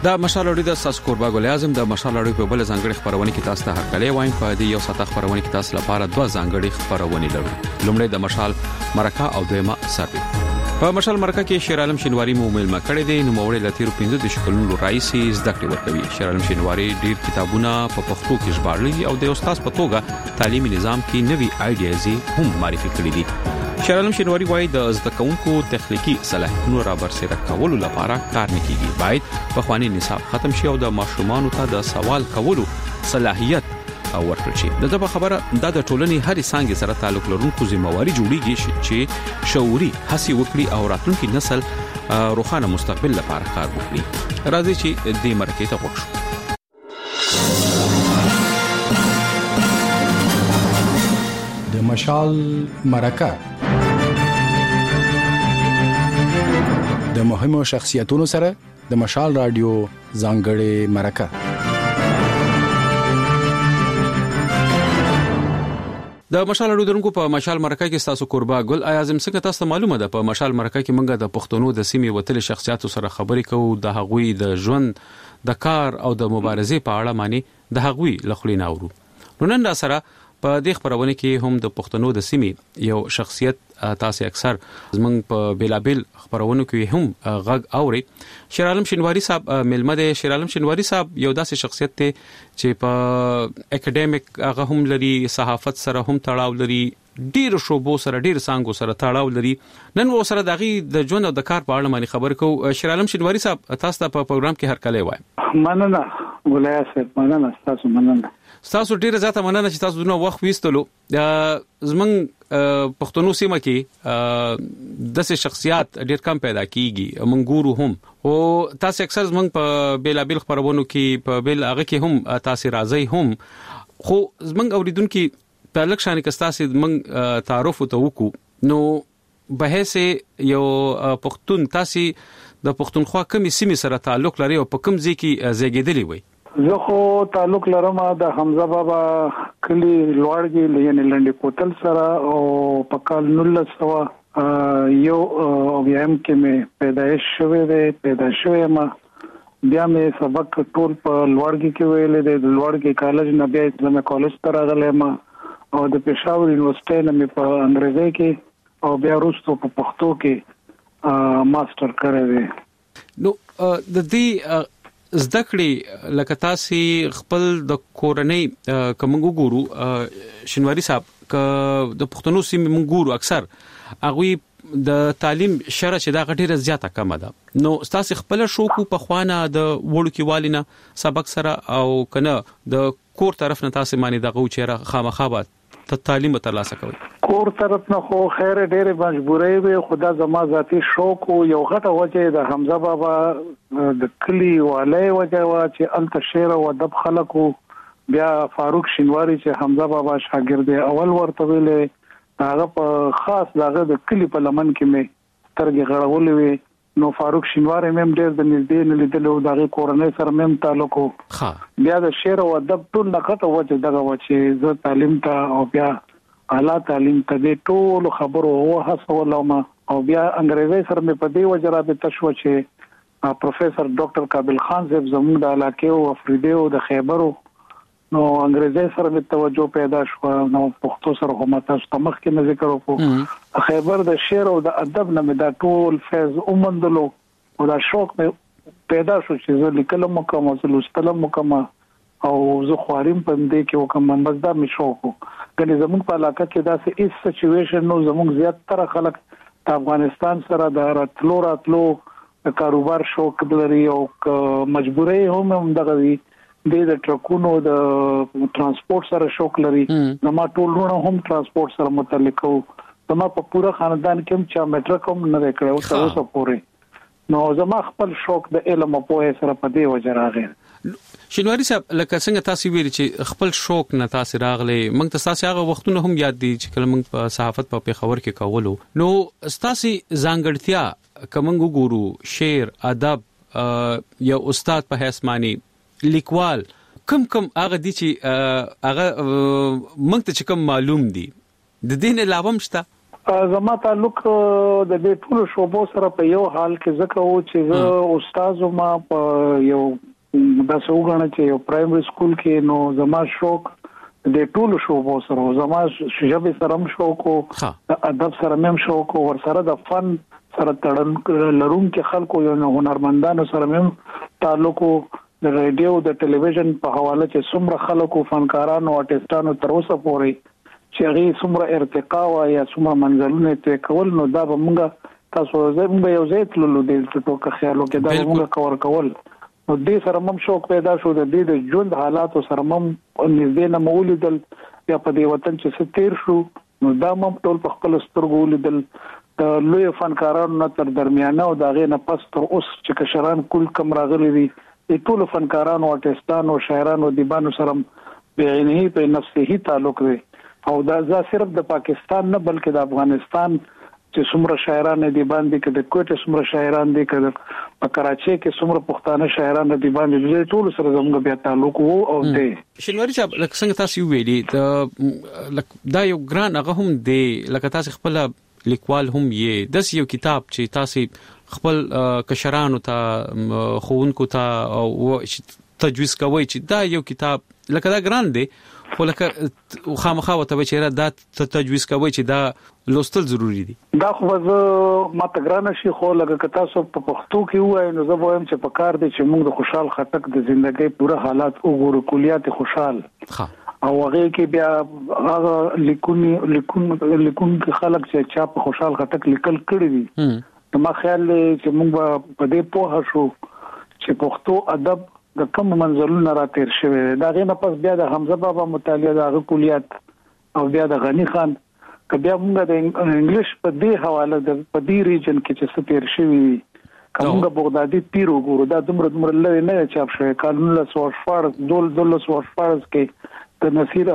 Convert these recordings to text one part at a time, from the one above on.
دا مشال اوري د اساس قربا ګل اعظم د مشال اوري په بل ځانګړي خبرونه کې تاسو ته هرکلی وایم. په دې یو ساعت خبرونه کې تاسو لپاره دوه ځانګړي خبرونه لرو. لومړی د مشال مرکه او دویمه سابي. په مشال مرکه کې شیر عالم شینواری مومل مکړه دي. نو موري لتیرو 15 شکلونو رئیسي زده کړې ورکوي. شیر عالم شینواری ډیر کتابونه په پښتو کې ژباړلي او د استاد په توګه تعلیمي نظام کې نوي آیډیازي هم معرفي کړې دي. شیر عالم شینواری وايي د زده کوونکو تخنیکی صلاحیتونو را برسېره کولو لپاره کار نه کیږي. باید په خواني نصاب ختم شي او د ماشومانو ته د سوال کولو صلاحیت ورکړل شي. دغه خبره د ټولنې هرې څانګې سره تعلق لرونکو ذمہواری جوړیږي چې شعوري هڅې وکړي او راتلونکي نسل روښانه مستقبل لپاره کار وکړي. راځي چې دې مرکه ته وښو. د مشال مرکه د مهمو شخصیتونو سره د مشال رادیو ځانګړې مرکه. د مشال اډودونکو په مشال مرکه کې تاسو قربا ګل اعظم څنګه تاسو معلومه ده. په مشال مرکه کې موږ د پښتنو د سیمې وتل شخصیتو سره خبرې کوو. د هغوی د ژوند د کار او د مبارزې په اړه معنی د هغوی لخوا ناورو. نو نن را سره په دې خبرونه کې هم د پښتنو د سیمې یو شخصیت تاسو اکثر زمنګ په بیلابل خبرونه کې هم غږ اوري. شیر عالم شینواری صاحب ملمه ده. شیر عالم شینواری صاحب یو داسې شخصیت دی چې په اکیډمیک هغه هم لري، صحافت سره هم تړاو لري، ډیر شوبو سره ډیر څنګه سره تړاو لري. نن و سره دغه د ژوند او د کار په اړه باندې خبر کو. شیر عالم شینواری صاحب تاسو ته په پروګرام کې هرکلی وایم. مننه ولای صاحب، مننه تاسو. مننه تاسو ډیره زیاته مننه چې تاسو دونه وخت وېستلو. زمنګ پښتنو سیمه کې د شخصیت ډیر کم پیدا کیږي. منګورو هم او تاسو اکثر زمنګ په بیلابل خبرونو کې په بیل هغه کې هم تاسو راځي هم. خو زمنګ اوریدونکو په لکشان کې تاسو زمنګ تعارف وکړو. نو بهسه یو پښتون تاسو د پښتونخوا کومې سیمې سره تعلق لري او په کوم ځای کې زیږیدلی وي؟ زه خو تعلق لرم د حمزه بابا کلی لوړګي یعنی لنډي کوتل سره او په کال 1900 یو اویم کې مې پیدایش شوې ما بیا مې سبق ټول په لوړګي کې ویل د لوړګي کالج نه بیا اسلامي کالج ته راغلم او د پېښور یونیورسيټي نه مې په انګریزي کې او بیا وروسته په پښتو کې ماستر کړی. نو د دې زده کړې لکه تاسو خپل د کورنۍ کومو ګورو شینواری صاحب د پښتنو سیمې مونږ ګورو اکثر هغه د تعلیم شرع چې دا غټیره زیاته کم ده. نو تاسو خپل شوق په خوانه د وړو کې والینه سبق سره او کنه د کور طرف نه تاسو معنی دغه چیرې خامخابات ته تعلیم ترلاسه کوي؟ کور طرف نه خو خیر ډېر مجبورې وي. خدا زما ذاتی شوق یو غټه وجه د حمزه بابا د کلی والي وجه وا چې الته شعر او ادب خلکو بیا فاروق شینواری چې حمزه بابا شاګرد اول ورته ویلې هغه په خاص دغه د کلی په لمن کې مې ترګه غړولې وي. نو فاروق شینواری مم ډېر د نږدې نه لیدلو دغه کورنۍ سره مم تعلق وو. بیا د شعر او ادب ټول نقطه وجه دغه و چې زه تعلیم ته او بیا اعلی تعلیم ته د ټول خبرو او هڅه ما او بیا انګریزي سره مې په دې وجه رابطه شو چې پروفیسور ډاکټر کابل خان صاحب زموږ د علاقې او افریدي او د خیبرو نو انګریزي سره مې توجه پیدا شو. نو پښتو سره هم تاسو ته مخکې نه ذکر وکړو. خیبر د شعر او د ادب نه مې دا ټول فیض اومندلو او دا شوق مې پیدا شو چې زه لیکل مکم او لوستل مکم او زه خواریم پندې کې وکم. بس دا مې شوق وو. کني زموږ په علاقه کې دا سه ایس سچويشن نو زموږ زیات تر خلک د افغانستان سره د راتلو کاروبار شوق لري او مجبورې هم دغه وی د ټرکونو د ترانسپورت سره شوق لري. نو ما ټول ورونه هم ترانسپورت سره متعلق وو. زما په پوره خاندان کې هم چا میټرک هم نه کړو تر اوسه پورې. نو زما خپل شوق د علم په پوهه سره په دې وجه راغی. شینواری صاحب لکه څنګه تاسو ویل چې خپل شوق نه تاسو راغلي موږ تاسو هغه وختونه هم یاد دي چې کله موږ په صحافت په پیښور کې کولو. نو تاسو ځانګړتیا کومنګ ګورو شعر ادب یا استاد په حیث معنی لیکوال کم هغه دي چې هغه موږ ته کوم معلوم دي د دین علاوه مشته؟ زما تعلق د دې ټول شوبو سره په یو حال کې ځکه و چې زه استاد ما په یو د سوګنه چې یو پرایمري سکول کې نو زما شوق د ټول شوبو سره زما شجبه سره هم شوق او ادب سره هم شوق او ور سره د فن سره تړن لرون کې خلکو یو هنرمندانو سره هم تعلق د ریډیو د ټلویزیون په حواله چې څومره خلکو فنکارانو آرټیستانو تر اوسه پورې چې هغه څومره ارتقا او یا څومره منزلونه ته کول نو دا به موږ تاسو زموږ یو ځای تللو د ټوکه خیالو کې دا موږ کور کول نو دې سره مم شوق پیدا شو د دې د ژوند حالات سره مم نږدې نه مولیدل یا په دې وطن چې ستیر شو نو دا مم ټول په خپل سترګو ولیدل د لوی فنکارانو نه تر درمیانه او دا غي نه پس تر اوس چې کشران کول کم راغلي دي ټول فنکارانو آرټیستانو شاعرانو دیبانو سره بعینه په نفسه تعلق دی او دا صرف د پاکستان نه بلکې د افغانستان چې څومره شاعران دي باندې کې د کوټه څومره شاعران دي کې په کراچۍ کې څومره پښتانه شاعران دي باندې د ټول سره زموږ بیا تعلق وو او د شنواری چې لکه څنګه تاسو ویلي دا یو ګران هغه هم دی لکه تاسو خپل لیکوال هم یې د یو کتاب چې تاسو خپل کشرانو ته خوونکو ته او تجویز کوي چې دا یو کتاب لکه دا ګران دی خو لکه خامخا وته چې دا تجویز کوي چې دا لوستل ضروری دي دا خو زه ما تګرانه شي خو لکه تاسو په پښتو کې وایي نو زه وایم چې په کار دي چې موږ د خوشحال خټک د ژوندۍ پوره حالات وګورو کلیات خوشحال او هغه کې بیا هغه لیکون خلک چې چا په خوشحال خټک لیکل کړی دي نو ما خیال چې موږ په دې پوه شو چې پښتو ادب د کوم منزلونو را تیر شوی دا غي نه پس بیا د حمزه بابا مطالعه د کلیات او بیا د غنی خان که بیا موږ د انګلیش په دې حواله د په دې ریجن کې چې ستیر شوی کومه بغدادي پیر وګورو دا دومره لوي نه چاپ شوی قانون له سوارفارز دول سوارفارز کې د نصیر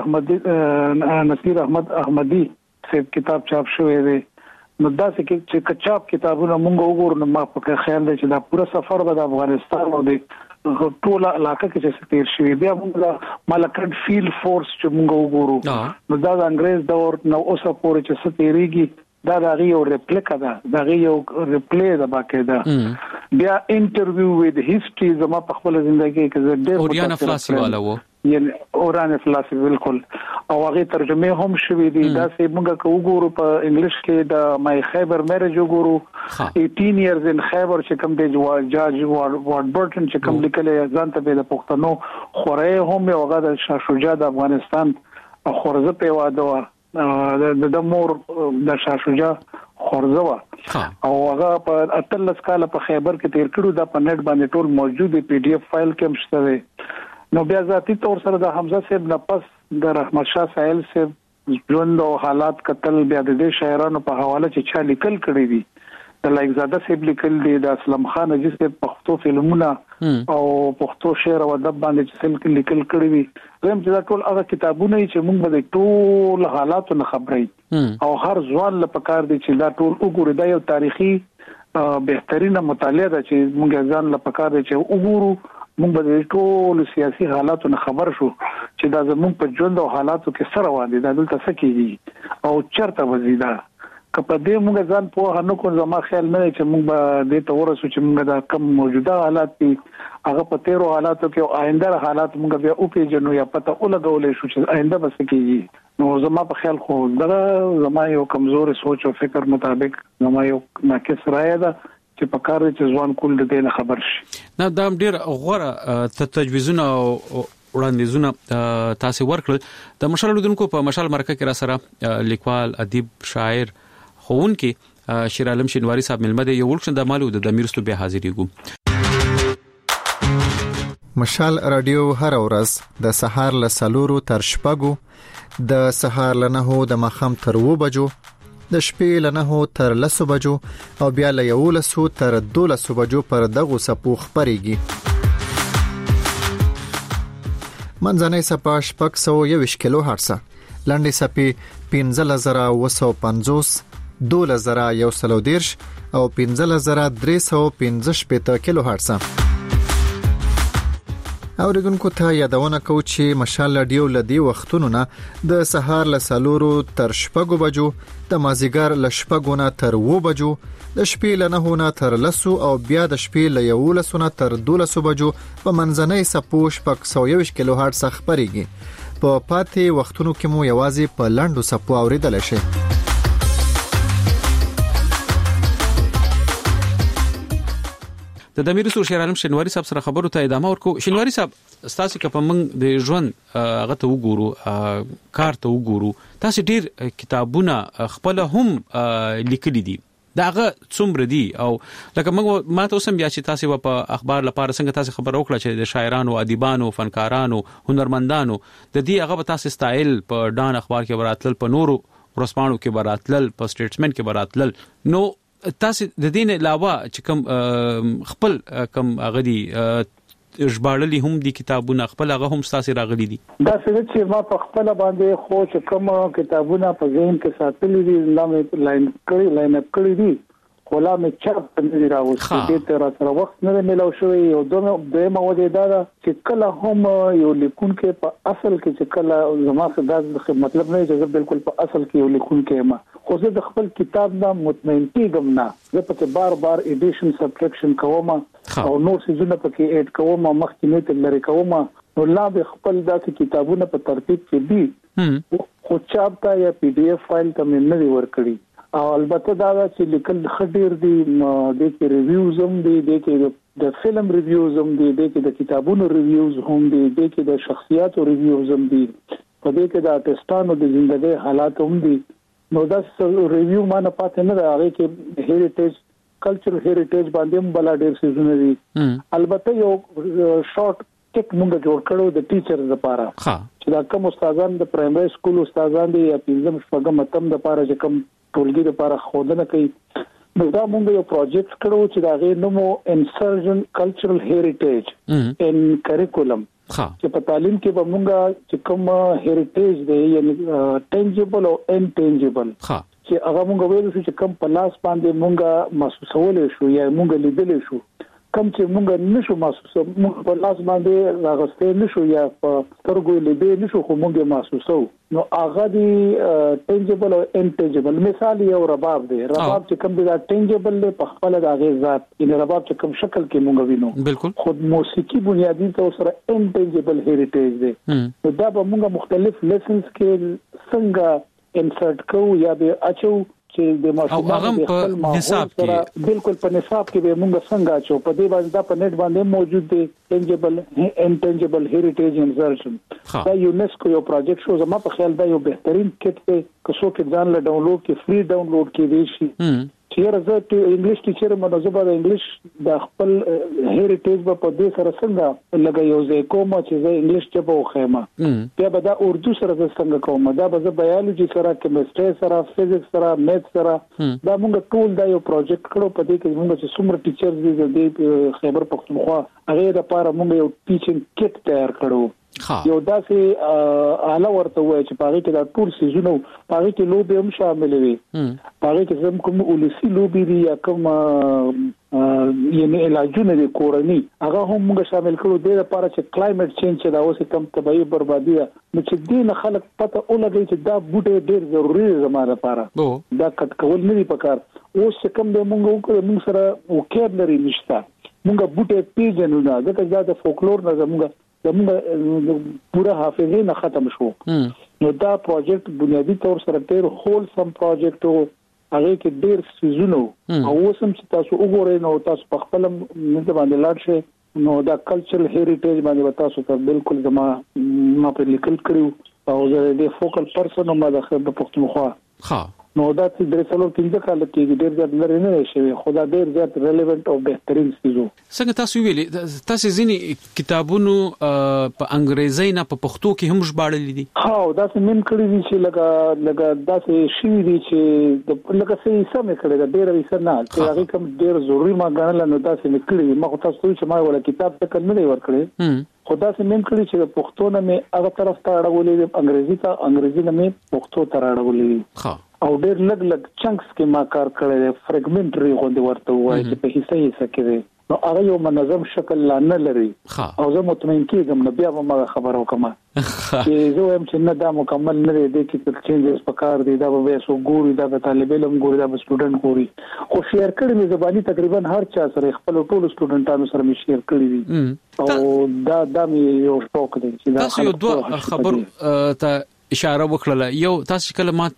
احمد احمدی څخه کتاب چاپ شوی دی نو دا چې کچاپ کتابونه موږ وګورو نو ما په خیال دی چې دا پوره سفر به د افغانستان او د ټول علاقه کې چې ستیر شوی بیا موږ ملکرد فیلډ فورس چې موږ وګورو نو دا د انګريز دور نو اوسه پورې چې ستیریږي دا د یو ریپلیکا ده د یو ریپلی ده باقاعده بیا انټرویو وذ هیستوري زما په خپل ژوندۍ کې ډېر اوریانا فلاسي والا وو یعنی اورانه فلسفي بالکل او هغه ترجمه هم شوې دي دا چې موږ وګورو په انګلیش کې د مای خیبر میرج وګورو 18 years in خیبر چې کوم دی جاج وارد برټن چې کوم لیکل ځان ته د پښتنو خوره هم هغه د شاه شجاع د افغانستان خورزه په واده د مور د شاه شجاع خورزه او هغه په اتلس کال په خیبر کې تیر کړو دا په نت باندې ټول موجود دی پی ډی اف فایل کې هم شته نو بیا ذاتی طور سره د حمزه صاحب نه پس د رحمت شاه سائل صاحب ژوند او حالات قتل بیا د شاعرانو په حواله چې چا لیکل کړی دي د لایقزاده صاحب لیکل دي د اسلم خان اجي صاحب پښتو فلمونه او پښتو شعر او ادب باندې چې لیکل کړی دي زم چې دا ټول هغه کتابونه چې موږ به ټول حالات نه خبرې او هر ځوان لپاره کار دي چې دا ټول وګوري دا یو تاریخي بهترینه مطالعه ده چې موږ ځان لپاره کار دي چې وګورو موږ به ټول سیاسي حالاتو نه خبر شو چې دا زموږ په ژوند او حالاتو کې سره وادي دا دلته سکیږي او چرته وزیدا کله دې موږ ځان په هنو کو زما خیال نه چې موږ به دې ته ورسو چې موږ دا کم موجوده حالات دي هغه په تیرو حالاتو کې او آینده حالات موږ بیا او پیژنو یا پته ولګولې شو چې آینده به سکیږي نو زما په خیال خو دا زما یو کمزور سوچ او فکر مطابق زما یو ناقص رائے ده چې په کار چې ځوان کول د دې خبر شي نه دا ډیر غوړه تجویزونه وړاندیزونه تاسو ورکړل د مشال لودونکو په مشال مرکه کې را سره لیکوال ادیب شاعر خون کې شیر عالم شینواری صاحب ملمده یو ورکشن د مالو د میرستو به حاضرېګو مشال رادیو هر ورځ د سهار له 4 تر 6 د سهار له 9 د مخام تر 2 بجو د شپې له 9 تر 10 بجو او بیا له 11 تر 12 بجو پر دغه سپو خبريږي منځنۍ سپا شپږ 120 کیلو هرتز لاندې سپي 15950 2110 او 15315 کیلو هرتز اوریدونکو ته یادونه کو چې مشال رادیو لدی وختونو نه د سهار له سالورو تر شپږو بجو، د مازیګر له شپږو نه تر 9 بجو، د شپې له 9 نه تر 10 او بیا د شپې له 11 نه تر 12 بجو په منځنۍ سپو 121 کیلو هرتز خبريږي. په پاتې وختونو کې مو یوازې په لاندو سپو اوریدل شي. د امیر رسول شیر عالم شینواری صاحب سره خبرو ته ادامه ورکو. شینواری صاحب، تاسو که په موږ د ژوند هغه ته وګورو، کار ته وګورو، تاسو ډیر کتابونه خپل هم لیکلي دي. داغه څومره دي؟ او لکه موږ ما ته اوسم بیا چې تاسو په اخبار لپاره څنګه تاسو خبر وکړه چې د شاعرانو، ادیبانو، فنکارانو، هنرمندانو د دې هغه تاسو سټایل په ډان اخبار کې براتل، په نورو ورسپانو کې براتل، په سټیټسمن کې براتل. نو تاسو د دین علاوه چې کوم خپل کوم غدي ژباړلي هم دي کتابونه خپل هغه هم تاسو راغلي دي؟ دا څه چې ما په خپل باندې خو چې کوم کتابونه په ذهن کې ساتلي دي، نامې لاین اپ کړی دي، خلا مې چاپ نه راوځي. دې تر سره وخت نه ملو شوی. یو دویمه وجه دا چې کله هم یو لیکونکو په اصل کې چې کله زما څه مطلب نه چې بالکل په اصل کې یو لیکونکو ما خو زه د خپل کتاب نه مطمئن کېږم نه. زه پکې بار ایډیشن سبټریکشن کوم او نور څه پکې اډ کوم، مخکې نه تل لري کوم. نو لا به خپل داسې کتابونه په ترتیب کې دي، خو چاپ ته یا پی ډی اف فایل ته مې نه ورکړي. او البته دا چې لیکل خډیر دي، د کې ریویوز هم دي، د کې د فلم ریویوز هم دي، د کې د کتابونو ریویوز هم دي، د کې د شخصیاتو ریویوز هم دي، په دې کې د آرټستانو د ژوندۍ حالات هم دي. نو دا ریویو ما نه پاتې نه راغی چې هیریټیج کلچرل هیریټیج باندې هم بل ډیر څه دي. البته یو شارټ ټیک موږ جوړ کړو د ټیچرز لپاره چې دا کوم استادان د پرایمري سکول استادان دي یا پنځم شپږم اتم لپاره چې کوم ټولګي لپاره خودنه کوي. نو دا موږ یو پروجیکټ کړو چې دا غي نومو انسرجن کلچرل هیریټیج ان کریکولم، چې په تعلیم کې به موږ چې کوم هیریټیج دی یعنی ټینجیبل او انټینجیبل چې هغه موږ ویل چې کوم په لاس باندې موږ محسوسول شو یا موږ لیدل شو، کوم چې موږ نشو محسوسو، موږ په لاس باندې راغستې نشو یا په سترګو لیدل نشو، خو موږ محسوسو. نو هغه دی ټینجیبل او انټینجیبل. مثال یو رباب دی، رباب چې کوم دی دا ټینجیبل دی په خپل د هغه ذات، یعنی رباب چې کوم شکل کې موږ وینو، بالکل خود موسیقي بنیادی طور سره انټینجیبل هیریټیج دی. نو دا به موږ مختلف لیسنز کې څنګه انسرټ کوو یا به اچو چې د ماشومان په نصاب کې بالکل په نصاب کې به موږ څنګه اچو. په دې باندې دا په نت باندې موجود دی ټینجیبل انټینجیبل هیریټیج انسرشن. دا یونیسکو یو پروجیکټ شو. زما په خیال دا یو بهترین کټ دی که څوک ځان له ډاونلوډ کې فری ډاونلوډ کې شي. چې راځي انګلیش ټیچر منظمه د انګلیش د خپل هیریټیج په دې سره څنګه لګي یو ځای کوم چې زه انګلیش ته په خیمه بیا به دا اردو سره څنګه کوم، دا به زه بایولوژي سره، کیمستري سره، فزیکس سره، میث سره، دا موږ ټول دا یو پروجیکټ کړو. په دې کې موږ چې څومره ټیچرز دي د خیبر پختونخوا هغه لپاره موږ یو ټیچینګ کټ تیار کړو. یو داسې اعلی ورته وای چې پاره کې دا ټول سيزونو پاره کې لوبي هم شامل وي، پاره کې زم کوم ولسی لوبي دي یا کوم یعنی علاجونه دي کورني هغه هم موږ شامل کړو. د لپاره چې کلایمټ چینج چې دا اوس کم تبعی بربادي ده، نو چې دین خلک پته ولګي چې دا بوټي ډیر ضروری زموږ لپاره، دا کټ کول نه دي پکار. اوس کم به موږ وکړو، موږ سره وکیبلری نشته، موږ بوټي پیژنو نه، دا د فولکلور نه زموږ پورا حافظه نه ختم شو. نو دا پروجیکټ بنیادی طور سره ډیر هول سم پروجیکټ او هغه کې ډیر سيزونو او وسم چې تاسو وګورئ نو تاسو په خپل منځ باندې لاړ شئ. نو دا کلچرل هیریټیج باندې تاسو ته بالکل ما په لیکل کړو او زه د فوکل پرسن ما د خبر پختونخوا نو دا چې درې څلور پنځه کال کې ډېر زیات لري نه شي، خدا ډېر زیات ریلیونت او بهترین سيزو. څنګه تاسو ویلي تاسو ځینی کتابونو په انګریزي نه په پښتو کې هم ژباړل دي؟ ها دا څه مم کړی دي چې لګا دا څه شي دي چې لکه څه سم کړی دا ډېر وسه نه چې هغه کوم ډېر ضروري ما غنل نو دا څه نکړي. ما خو تاسو چې ما ولا کتاب ته نه ور کړی، خدا څه مم کړی چې پښتو نه مې هغه طرف ته اړولې، انګریزي نه مې پښتو ته اړولې او ډېر لګ چنکس کې ما کار کړی، فریګمنټري غوندي ورته وایي چې په حصہ کې دی. نو هغه یو منظم شکل نه لري او زه مطمئن کیږم نو بیا به ما خبرو کوم چې زه هم چې نه دا مکمل نه دی کې چینجز پکار دي دا به سو ګوري دا به طالب علم ګوري دا به سټوډنټ ګوري خو شیر کړي مې زبانی تقریبا هر چا سره خپل ټول سټوډنټانو سره مې شیر کړی دي او دا مې یو شوق دی چې دا تاسو یو دوه خبر ته اشاره وکړه یو تاسو کلمات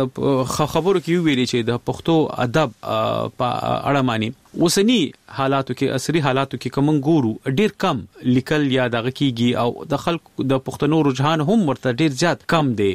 خبرو کې ویلي چې د پښتو ادب په اړه معنی اوسنی حالاتو کې عصري حالاتو کې کوم ګورو ډیر کم لیکل یا دغه کیږي او د خلکو د پښتنو رجحان هم ورته ډیر زیات کم دی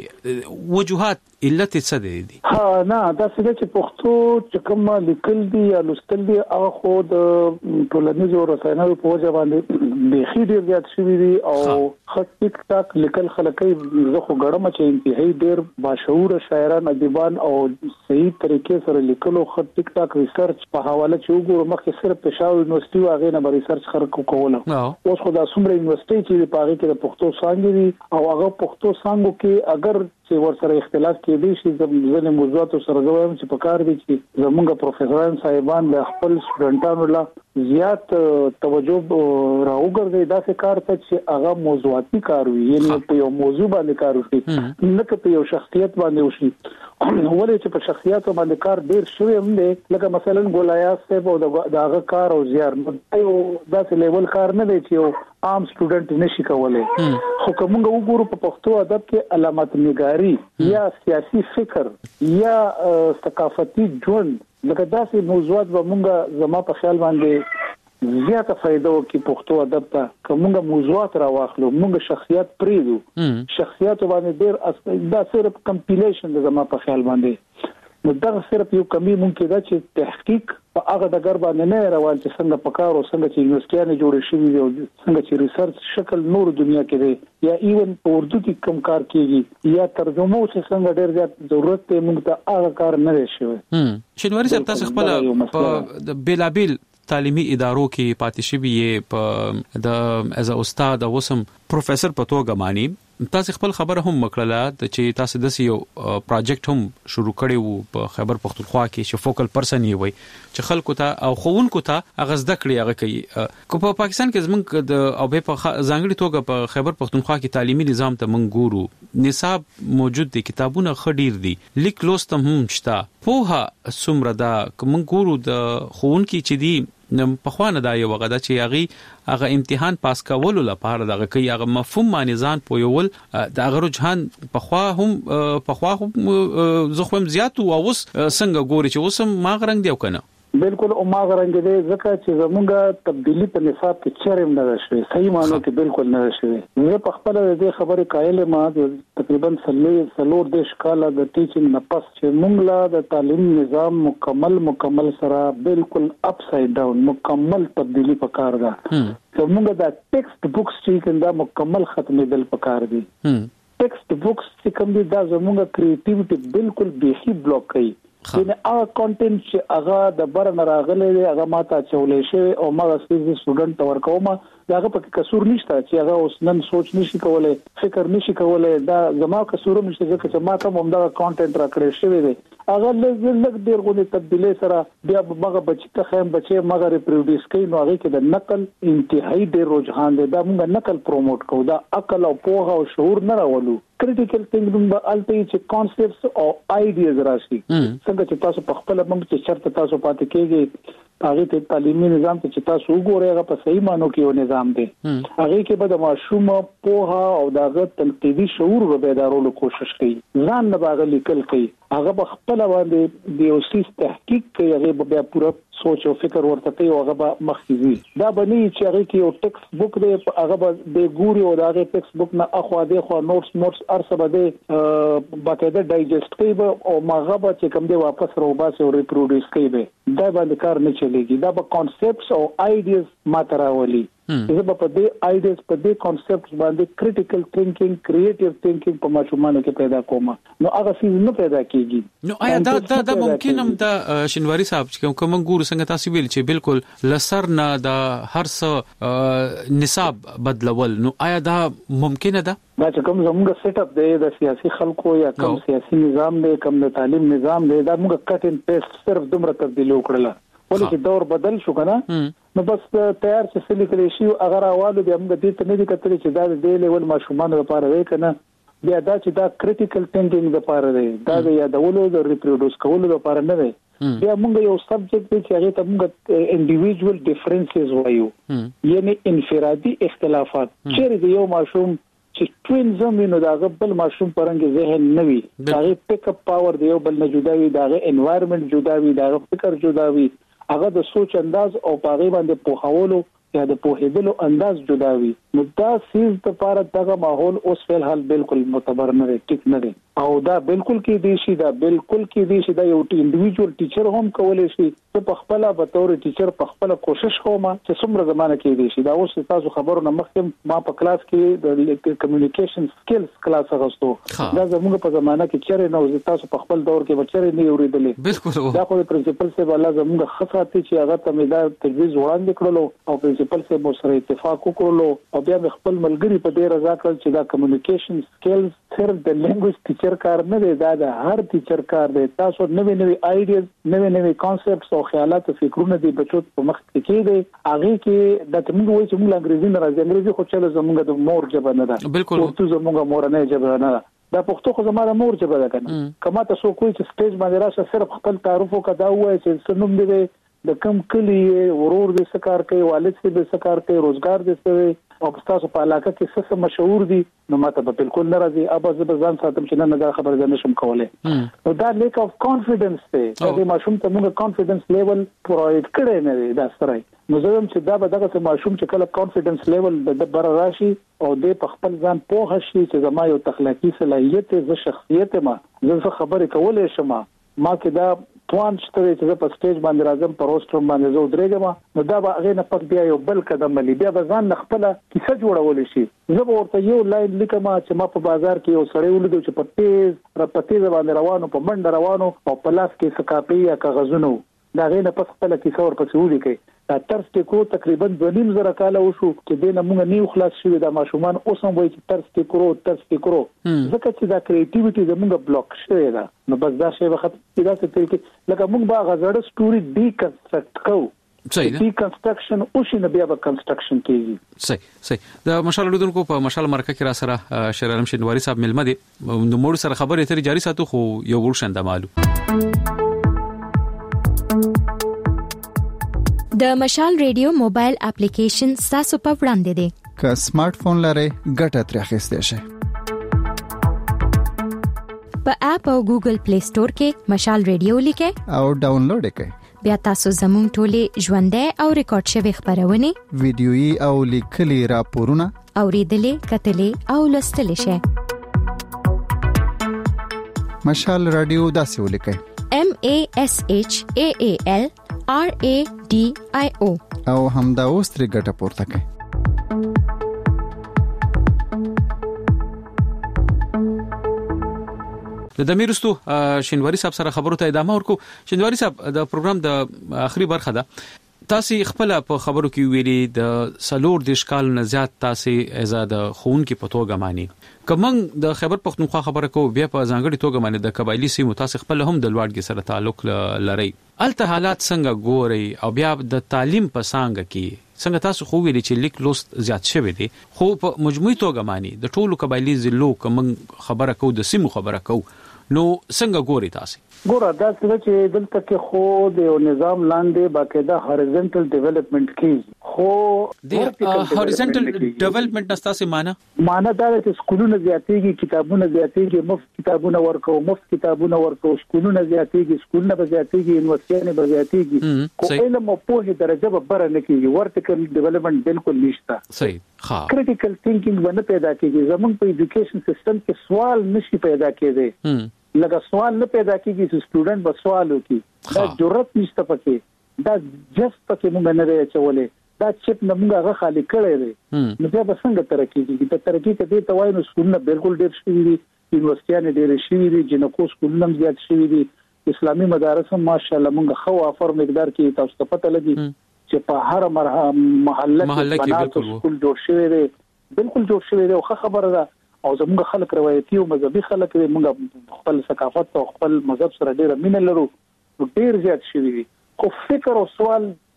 وجوهات علت څه دي نه دا څه چې پښتو چې کوم لیکل دي یا لوستل دي هغه خو د ټولنیزو رسنیو په وجه باندې بيخي ډیر زیات شوی دي او خط ټیک ټاک لیکل خلکې زه خو ګړم چې انتهایی ډیر باشعور شاعران ادیبان او صحیح طریقې سره لیکلو خط ټیک ټاک ریسرچ په حواله چې مخکې صرف پېښور یونیورسيټي واغې نه ریسرچ خلکو کوله اوس خو دا څومره یونیورسيټي چې په هغه کې د پښتو څانګې دي او هغه پښتو څانګو کې اگر چې ورسره اختلاف کې دي چې ځینې موضوعات سره زویم چې په کار دي چې زمونږ پروفیسوران صاحبان له خپل سټوډنټانو له زیات توجه راوګرځي دا څه کار ته چې هغه موضوعاتي کار وي یعنی په یو موضوع باندې کار وشي نه په یو شخصیت باندې وشي ولې چې په شخصیت باندې کار ډیر شوی هم دی لکه مثلا ګولایا صاحب او داغه کار او زیار یو داسې لیول کار نه دی چې یو عام سټوډنټ نشي کولای خو کومه وګورو په پښتو ادب کې علامت نگاری یا سیاسي فکر یا ثقافتي ژوند لکه داسې موضوعات به مونږه زما په خیال باندې زیاته فائدہ وکي پښتو ادب ته کومه موضوعات راواخلو موږ شخصیت پریدو شخصیت باندې ډیر دا صرف کمپیلیشن د زما په خیال باندې نو دا صرف یو کمی ممکن ده چې تحقیق په هغه د ګر باندې نه روان چې څنګه پکار او څنګه چې یونیورسيټیانه جوړې شوې دي او څنګه چې ریسرچ شکل نور دنیا کې دی یا ایون په اردو کې کم کار کیږي یا ترجمه چې څنګه ډېر زیات ضرورت ته موږ ته هغه کار نه شوی شینواری صاحب تاسو خپل په بیلابل تعلیمي ادارو کې پاتې شوی په د از استاد او سم پروفیسور په توګه مانی تاسو خپل خبره هم وکړه چې تاسو د یو پروجیکټ هم شروع کړی وو په خیبر پختونخوا کې چې فوکل پرسن یې وي چې خلکو ته او خوونکو ته اغاز د کړی هغه کوي کو په پاکستان کې زمونږ د او په ځانګړي توګه په خیبر پختونخوا کې تعلیمي نظام ته مونږ ګورو نصاب موجود دي کتابونه خډیر دي لیک لوستم هم شته پوها سمره دا کوم ګورو د خوونکي چې دی په خوانه دا یو غدا چې هغه امتحان پاس کولو لپاره دغه کوي هغه مفهوم باندې ځان پویول د هغه رجحان په خوا هم زه خو زیات او اوس څنګه ګوري چې اوس ما غرنګ دیو کنه بالکل او ما غرنګ دی ځکه چې زمونږه تبدیلی په نصاب کې چرېم نه شوی صحیح معنی کې بالکل نه شوی زه په خپل د خبرې قائل ما تقریبا سلور د شکاله د ټیچینګ نه پس چې مونږ لا د تعلیم نظام مکمل سره بالکل اپ ساید ډاون مکمل تبدیلی پکار ده زمونږه د ټیکسټ بوکس چې کنده مکمل ختمېدل پکار دي ټیکسټ بوکس چې کوم دي دا زمونږه کریټیویټي بالکل بيخي بلوک کوي یعنی هغه کانټینټ چې هغه د برن راغلي هغه ماته چولې شي او ما د سټوډنټ ورکوم داغه په قصور نشته چې هغه اوس نن سوچ نشي کولای فکر نشي کولای دا زما قصور نشته چې ما ته هم دا کانټینټ راکړی شوی دی هغه لږ ډیر غوډه تبدیلی سره بیا هغه بچی ته خیم بچي مګر ریپروډیوس کوي نو هغه کې د نقل انتهایی ډیر رجحان دی دا موږ نقل پروموټ کوو دا عقل او پوهه او شعور نه راولو critical thinking به الته چې concepts او ideas راشي څنګه چې تاسو په خپل باندې چې شرط تاسو پاتې کېږي هغه ته تعلیمي نظام ته چې تاسو وګورئ هغه په صحیح معنی کې یو نظام دی هغه کې به د ماشوم پوهه او دغه تنقیدي شعور رو بیدارولو کوشش کوي ځان نه باغ لیکل کوي هغه په خپل باندې د یو سیس تحقیق کوي هغه بیا پوره سوچ او فکر ورته کوي هغه به مخکې دا بني چې هغه کې یو ټیکسټ بوک دی هغه به د ګوري او دغه ټیکسټ بوک نه اخوا دی خو نوټس ارسه به باقاعده ډایجست کوي او ماغه به چې کوم دی واپس روباسه او ریپروډیوس کوي دا باندې کار نه چلیږي دا به کانسپټس او آیډیاز ماتراولي زه په دې آیډیاز په دې کانسپټس باندې کریټیکل تھینکینګ کریټیو تھینکینګ په ماشومانو کې پیدا کوم نو هغه څه نه پیدا کیږي نو آیا دا ممکن هم دا شینواری صاحب چې کوم ګورو څنګه تاسو ویل چې بالکل لسر نه دا هر څه نصاب بدلول نو آیا دا ممکن ده دا چې کوم زموږ سیټ اپ دی د سیاسي خلکو یا کوم سیاسي نظام دی کوم د تعلیم نظام دی دا موږ کټ ان پیسټ صرف دومره تبدیل وکړل ولې چې دور بدل شو کنه نو بس تیار چې سلی کړی شي اگر اوالو به موږ دې ته نه دي کتلی چې دا د لیول ماشومان لپاره وای کنه بیا دا چې دا کریټیکل ثینکینګ لپاره دی دا د یادولو د ریپروډوس کولو لپاره نه دی بیا موږ یو سبجیکټ دی چې هغه ته موږ انډیویډوال ډیفرنسز وایو یعنی انفرادي اختلافات چې د یو ماشوم چې توینزم نو دا بل ماشوم پرنګ ذهن نه وي دا پک اپ پاور دی یو بل نه جدا وي دا انوایرنمنت جدا وي دا فکر جدا وي هغه د سوچ انداز او پاغي باندې پوهاولو یا د پوهېدلو انداز جدا وي نو دا سیز د پاره دغه ماحول اوس فل حال بالکل معتبر نه دی ټیک نه دی او دا بالکل کې دی شي دا بالکل کې دی شي دا یو انډیویډوال ټیچر هم کولای شي چې په خپل به تور ټیچر په خپل کوشش کوم چې څومره زمانه کې دی شي دا اوس تاسو خبرو نه مخکې ما په کلاس کې د کمیونیکیشن سکلز کلاس غوښتو دا زموږ په زمانه کې چیرې نو تاسو په خپل دور کې بچره نه اوریدلې بالکل دا خو پرنسپل سے والا زموږ خاصه چې هغه ته مې دا تجویز وړاندې کړلو او پرنسپل سے مو سره اتفاق وکړلو او بیا خپل ملګری په دې رضا کړل چې دا کمیونیکیشن سکلز صرف د لینګویج ټیچر کار نه دی دا د هر ټیچر کار دی تاسو نوې آیډیاز نوې کانسپټس او خیالات او فکرونه دی بچو په مخ کې دی هغه کې د تمنګ وایي چې موږ انګریزي نه راځي انګریزي خو چې زموږ د مور ژبه نه ده بالکل ورته زموږ مور نه ژبه نه ده دا پښتو خو زموږ مور ژبه ده کنه کما تاسو کوی چې سټیج باندې راشه صرف خپل تعارف وکړه وایي چې سنوم دی د کم کلی ورور دې سکار کوي والد دې سکار کوي روزګار دې سره او تاسو په علاقه کې څه مشهور دي نو ماته به بالکل ناراضي ابا زبردان ساتم چې نه دا خبره نه شم کولای نو دا لیک اف کانفیډنس ته د ماشوم ته موږ کانفیډنس لیول پرووایډ کړی نه دی دا سره نو زه هم چې دا به دغه ماشوم چې کله کانفیډنس لیول د بر راشي او د خپل ځان پوه شي چې زما یو تخلیقي صلاحیت ز شخصیت ما زه خبرې کولای شم ما کې دا توان شته چې په سټیج باندې راځم په روستر باندې زه درېږم نو دا به هغه نه پک بیا یو بل قدم ملي بیا به ځان خپل کیسه جوړول شي زه به ورته یو لاین لیکم چې ما په بازار کې یو سړی ولیدو چې په تیز باندې روانو په منډه روانو او په لاس کې سکاپي یا کاغذونه دا غي نه پس خپل کیسه ورپسې ولیکي دا ترس ټیکو تقریبا 2.5 کاله وشو چې دینه موږ نیو خلاص شوی دا ماشومان اوس هم وایي چې ترس ټیکرو ځکه چې دا کریټیویټي زموږ بلاک شوی دا نو بس دا شی وخت دا څه طریقې لکه موږ با غزړه سټوري ډیکنسټرکټ کوو صحیح دی کنسټرکشن او شي نه بیا به کنسټرکشن کیږي صحیح د مشال لودونکو په مشال مرکه کې را سره شیر عالم شینواری صاحب ملمه دي نو موږ سره خبرې ترې جاری ساتو خو یو ورشنده مالو د مشال ریډیو موبایل اپلیکیشن تاسو په وړاندې دی که سمارټ فون لرئ ګټه ترې اخیستئ شئ په اپ او ګوګل پلی سٹور کې مشال ریډیو لیکئ او ډاونلوډ کړئ بیا تاسو زموږ ټولې ژوندۍ او ریکارډ شوی خبرونه ویډیويي او لیکلي راپورونه اوریدلې کتلې او لوستلې شئ مشال رادیو داسې ولیکئ MASHAALRADIO او همدا اوس ترې ګټه پورته کړئ د میرستو شینواری صاحب سره خبرو ته ادامه ورکو شینواری صاحب د پروګرام د اخري برخه ده تاسو خپل په خبرو کې ویلي د سلور د اشکال نه زیات تاسو آزاد خون کې پتوګه مانی کوم د خیبر پختونخوا خبره کو بیا په ځانګړي توګه باندې د قبایلی سیمو تاسو خپل هم د لوړګي سره تعلق لري الته حالات څنګه ګوري او بیا د تعلیم په څنګه کې څنګه تاسو خو ویلي چې لیک لوست زیات شوی دی خو په مجموعي توګه مانی د ټولو قبایلی ضلعو کوم خبره کو د سیمو خبره کو نو څنګه ګوري تاسو ګوره دا چې دلته کې خو د یو نظام لاندې باقاعده هوريزونټل ډیولپمنٹ کیږي خو د هوريزونټل ډیولپمنٹ نستاسه معنا دا چې سکولونه زیاتېږي کتابونه زیاتېږي مفت کتابونه ورکو سکولونه زیاتېږي سکولونه به زیاتېږي یونیورسيټونه به زیاتېږي خو علم او پوهه درجه به بره نه کیږي ورټیکل ډیولپمنٹ بالکل نشته صحیح ها کریټیکل ثینکینګ باندې پیدا کیږي زموږ په ایجوکیشن سیستم کې سوال نشي پیدا کېدی لکه سوال نه پیدا کیږي چې سټوډنټ به سوال وکړي دا جرأت نشته پکې دا جست پکې موږ نه لري چولې دا چپ نه موږ هغه خالی کړی دی نو بیا به څنګه ترقی کیږي د ترقی کې دې توای نو سکولونه بالکل ډېر شوي دي یونیورسيټونه ډېر شوي دي جنکو سکولونه زیات شوي دي اسلامي مدارس هم ماشاءالله موږ خو افر مقدار کې تاسو ته پته لګي چې په هر محله کې سکول جوړ شوی دی بالکل جوړ شوی دی او خبره ده او زموږ خلک روایتي او مذهبي خلک دي موږ خپل ثقافت او خپل مذهب سره ډېر مینه لرو ډېر زیات شوی دي خو فکر او سوال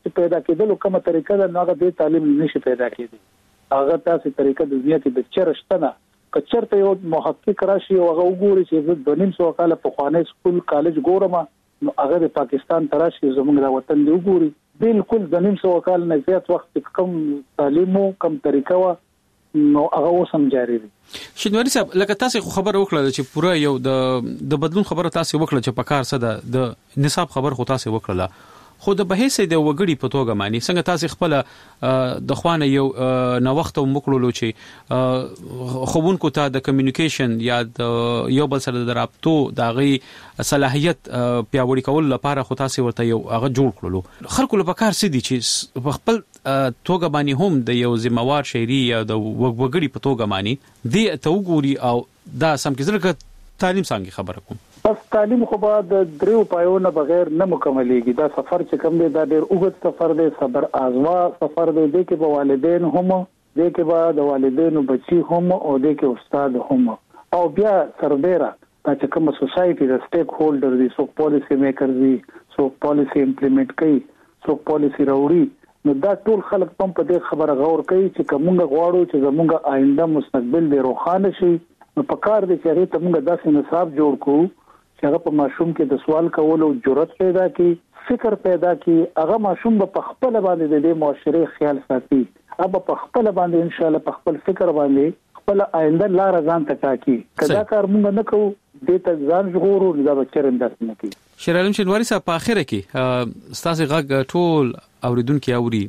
چې پیدا کېدل کومه طریقه ده نو هغه د تعلیم نشي پیدا کېدی هغه تاسو طریقه د دنیا کې د چرشتنه کچرته یو محقق راشي او هغه وګوري چې د 200 کال په خوانې سکول کالج ګورم نو هغه د پاکستان تراشي زموږ د وطن دی وګوري بالکل د 200 کال نه زیات وخت کم تعلیم او کم طریقه و نو هغه وسم جاری دي شینواری صاحب لکه تاسو خبر وکړه چې پوره یو د بدلون خبره تاسو وکړه چې په کار څه د نصاب خبر خو تاسو وکړه خو د بهیس د وګړي په توګه معنی څنګه تاسو خپل د خوانه یو نو وخت مکړلو چې خوبونکو ته د کمیونیکیشن یا یو بل سره د رابطو د غي صلاحیت پیاوړی کول لپاره خو تاسو ورته یو هغه جوړ کړلو خلکو لپاره کار سدي چې خپل توګه باندې هم د یو ذمہوار شهري یا د وګړي په توګه معنی دی ته وګوري او دا سم کې ځکه تعلیم څنګه خبره کوم بس تعلیم خو به د دریو پایونو بغیر نه مکملېږي دا سفر چې کوم دی دا ډېر اوږد سفر دی صبر آزما سفر دی د کې به والدین هم د کې به د والدینو بچي هم او د کې استاد هم او بیا سربېره چې کوم سوسايټي د سټیک هولډر دي سو پالیسی میکر دي سو پالیسی امپلیمنٹ کوي سو پالیسی راوړي نو دا ټول خلک په دې خبره غور کوي چې کومه غواړو چې زموږ آینده مستقبل دی روښانه شي نو په کار دي چې ته موږ داسې نصاب جوړ کوو چې هغه په ماشوم کې د سوال کولو جرأت پیدا کړي فکر پیدا کړي هغه ماشوم په خپل باندې د معاشري خیال ساتي هغه په خپل باندې ان شاء الله په خپل فکر باندې خپل آینده لار ځان ته ټاکي کدا کار موږ نه کوو د ته ځان ژغورو دا به چرنداس نه کوي شیرعالم شینواری صاحب په اخره کې ستاسو غږ ټول اوریدونکو اوري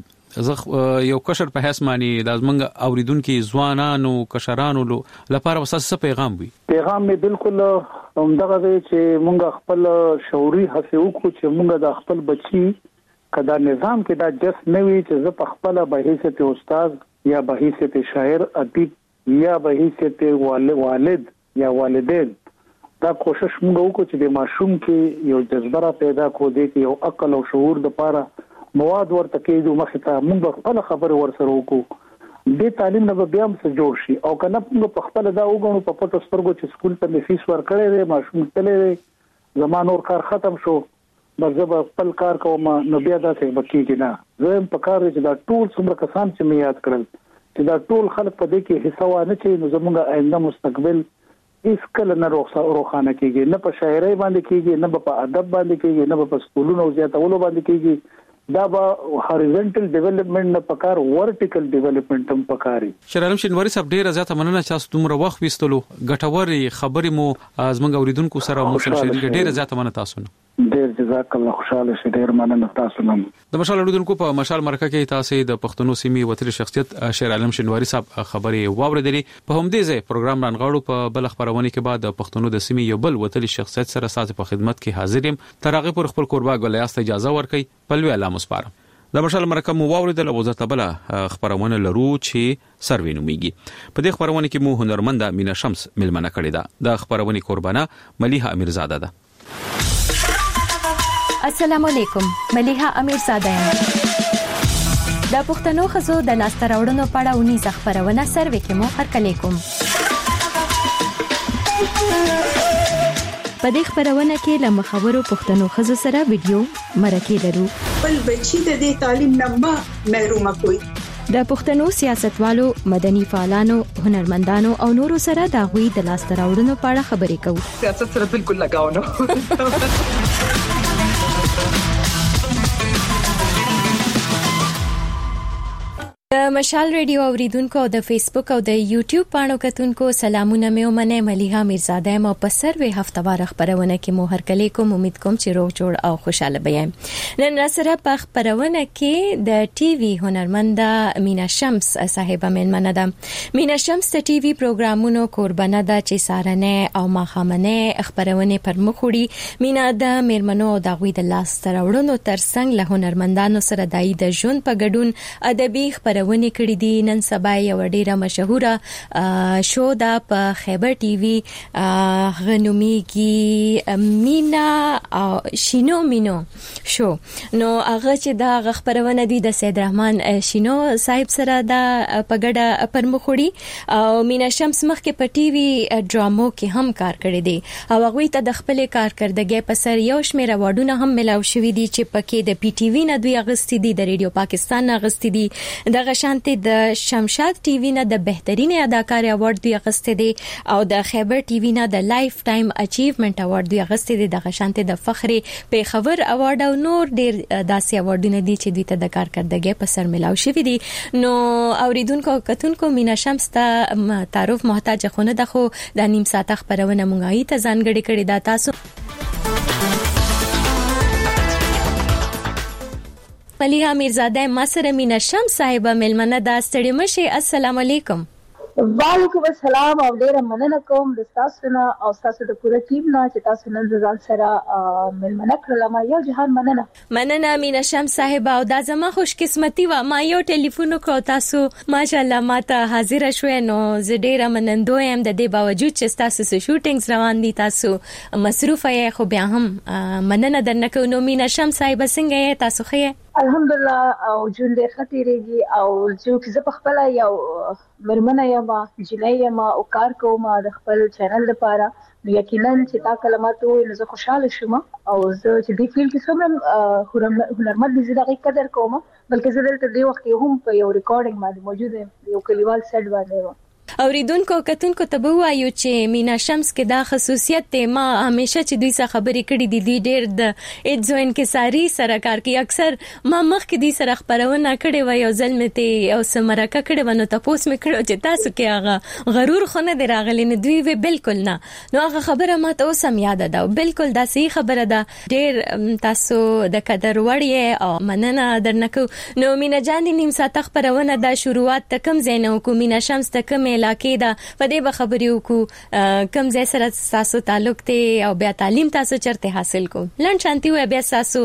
یو کشر په حساب باندې د زمنګ اوریدونکو ځوانانو کشرانو لپاره وساسه پیغام وي پیغام می بالکل همدغه دی چې مونږ خپل شعوري هڅه وکړو چې مونږ د خپل بچي کدا نظام کې دا جس نه وي چې زه په خپل به حیثیت استاد یا به حیثیت شاعر ادیب یا به حیثیت والد یا والدین دا کوشش مونږ وکړو چې د ماشوم کې یو جذبه پیدا کو دي چې یو عقل او شعور د لپاره مواد ورته کېدو مخه ته مونږ خپل خبره ورسره وکړو د تعلیم نه بیا هم څه جوړ شي او کنه په خپل دا وګڼو په پټو سترګو چې سکول ته فیس ورکړې دی ماشوم تلې زمانور کار ختم شو مرزه خپل کار کوم نو بیا دا څه بکیږي نه زه په کار چې دا ټول څومره کسان چې مې یاد کړل چې دا ټول خلک په دې کې حصہ وانه چې نو زموږ آینده مستقبل هیڅ کله نه روښانه کیږي نه په شاعرۍ باندې کیږي نه په ادب باندې کیږي نه په سکولونو زیاتولو باندې کیږي دا به هاریزونټل ډیولپمنٹ نه پکار ورټیکل ډیولپمنٹ هم پکاري شیرعالم شینواری صاحب ډیره زیاته مننه چې تاسو وخت وستلو ګټوري خبرې مو ازمنګ اوریدونکو سره مو سره شریک ډیره زیاته مننه تاسو نه ډیر جزاک الله خوشاله شه ډیر مننه تاسو نه د مشال اوریدونکو په مشال مرکه کې تاسو د پښتنو سیمې وتري شخصیت شیرعالم شینواری صاحب خبرې واوریدلې په همدې ځای پروګرام رانغاړو په بل خبرونه کې بعد د پښتنو د سیمې یو بل وتري شخصیت سره ساز په خدمت کې حاضر يم ترغه پر خپل قربا غلیاست اجازه ورکړي پلوي الله مسپارم د مشال مرکه مو واوریدل او زه تبله خبرونه لرو چې سروي نوميږي په دې خبرونه کې مو هنرمنده مینا شمس ملمنه کړې ده د خبرونه قربانه ملیحه امیرزاده ده السلام علیکم ملیحه امیرزاده یم د پښتنو خزو د لاستراوړنو پاړه ونی خبرونه سروي کې مو هرکلی کوم په دې خبرونه کې له مخاورو پښتنو خزو سره ویډیو مرکه لرو بل بچی د دې تعلیم نه محروم کوي د پښتنو سیاستوالو مدني فعالانو هنرمندانو او نورو سره د غوي د لاستراوړنو پاړه خبرې کوو سیاست سره بالکل لگاو نه د مشال ریډیو اوریدونکو او د فیسبوک او د یوټیوب پاڼو کتونکو سلامونه مې ومنه ملیحه میرزاده مو په سروي هفتوار خبرونه کې مو هرکلی کوم امید کوم چې روغ جوړ او خوشاله بیم نن سره په خبرونه کې د ټي وي هنرمنده مینا شمس صاحبه ملمنه ده مینا شمس د ټي وي پروګرامونو قربانه ده چې سارنه او ماخامنه خبرونه پر مخوړي مینا د میرمنو او د غوي د لاس ترورونو ترڅنګ له هنرمندانو سره د ژوند په ګډون ادبي خبرونه خبرونه کړې دي. نن سبا یو ډیره مشهوره شو دا په خیبر ټي وي غنومیږي مینا او شینو مینو شو. نو هغه چې دا خبرونه دي د سید رحمان شینو صاحب سره دا پګړه پرمخوړي او مینا شمس مخ کې په ټي وي ډرامو کې هم کار کړی دی او هغه ته د خپل کارکردګۍ په سر یو شمېر اواردونه هم ملاو شوي دي چې پکې د پی ټي وي نه دوی اغستې دي، د ریډیو پاکستان نه اغستې دي، د غشانته د شمشاد ټي وي نه د بهترین اداکار اوارد دوی اغستې دي او د خیبر ټي وي نه د لایف ټایم اچیومنت اوارد دوی اغستې دي، د غشانته د فخر پیښور اوارد او نور ډیر داسې اوردونه دي چې دوی ته د کارکردګۍ په سر ملاو شوي دي. نو اوریدونکو کتونکو مینا شمس ته تعارف محتاج خونه ده، خو د نیم ساعت خبرونه مونږه ته ځانګړي کړي دا تاسو ملیحه میرزاده ما سره مینا شمس صاحب ملمنه دا ستړي مشه. السلام علیکم. وعلیکم السلام او ډیره مننه کوم د تاسو نه او تاسو د پوره ټیم نه چې تاسو نن ځان سره ملمنه کړل. ما یو جهان مننه مینا شمس صاحب او دا زما خوش قسمتي و ما یو ټلیفون کو تاسو ماشاءالله ماته حاضر شوه. نو زه ډیره منندوی ام د دې باوجود چې تاسو سره شوټینګز روان دي، تاسو مصروف یې، خو بیا هم مننه درنه کوم. نو مینا شمس صاحب څنګه یې تاسو خې؟ الحمدلله او جون دې خطرېږي او چې زه په خپل یو مرمنه یم جنۍ یم او کار کوم د خپل چینل لپاره. نو یقینا چې تا کلمات وې نو زه خوشاله شوم او زه چې دې فیلډ کې څومره هنرمند دي زه دغه قدر کوم، بلکې زه دلته دې وخت هم په یو ریکارډینګ باندې موجود یم، یو کلیوال سیټ باندې وم. اوریدونکو کتونکو ته وایو چې مینا شمس کې دا خصوصیت ته ما همیشه چې دوی سره خبرې کړې دي دی ډېر د اټزو انکساری سره کار کوي. اکثر ما مخ کې دوی سره خبرونه کړې وای او ځلمته او سمرکه کړې ونه تاسو مې کړو چې تاسو کې هغه غرور خونه دی راغلی نه دوی وی بالکل نه. نو هغه خبره ما ته اوس هم یاد ده او بالکل دا صحیح خبره ده. ډېر تاسو د قدر وړ او مننه درنکو. نو مینا جان نیم ساعت خبرونه دا شروعات ته کم زینو کو مینا شمس ته کم علاقې دا په دې بخبريو کو کم ځای سره تاسو تعلق ته او بیا تعلیم تاسو چرته حاصل کو لن شانتي و بیا تاسو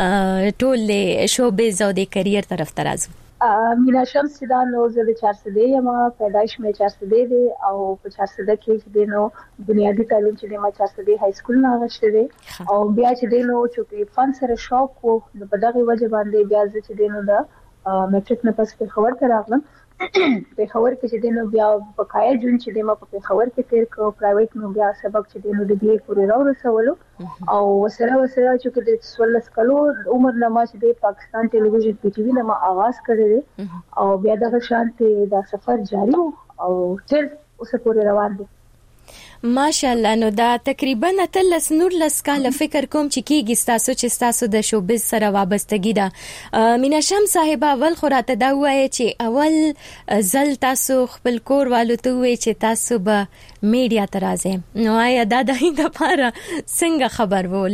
ټول شوبز او د کریئر طرف ترازو. مینا شمس دا نو زه د 400 یم، پیدایش مې 400 دی او په 400 کې د نو بنیادی تعلیم چې ما 400 های سکول نه غشته دی او بیا چې د نو چې فن سره شوق وو په دغه وجه باندې بیا چې د نو دا میټریک نه پس په خبر راغلم په خبر کې چې د نو بیا په کایا جون چې د ما په خبر کې تیر کو پرایویټ نو بیا سبق چې د نو د بي پورې راوړسولو او وسره چې د 16 کلو عمر نه ما چې د پاکستان ټلویزیون پی ټي وی نه ما آغاز کړی او بیا د شانته دا سفر جاری او تل اوسه پورې روان دي ماشاءالله. نو دا تقریبا اتلس نور لس کال فکر کوم چې کیږي تاسو چې تاسو د شوبز سره وابستګی ده. مینا شمس صاحب اول خوراته دا وایي چې اول زل تاسو خپل کور والو ته وایي چې تاسو به میډیا ترازه نو آیا دا د هیڅ لپاره څنګه خبر وو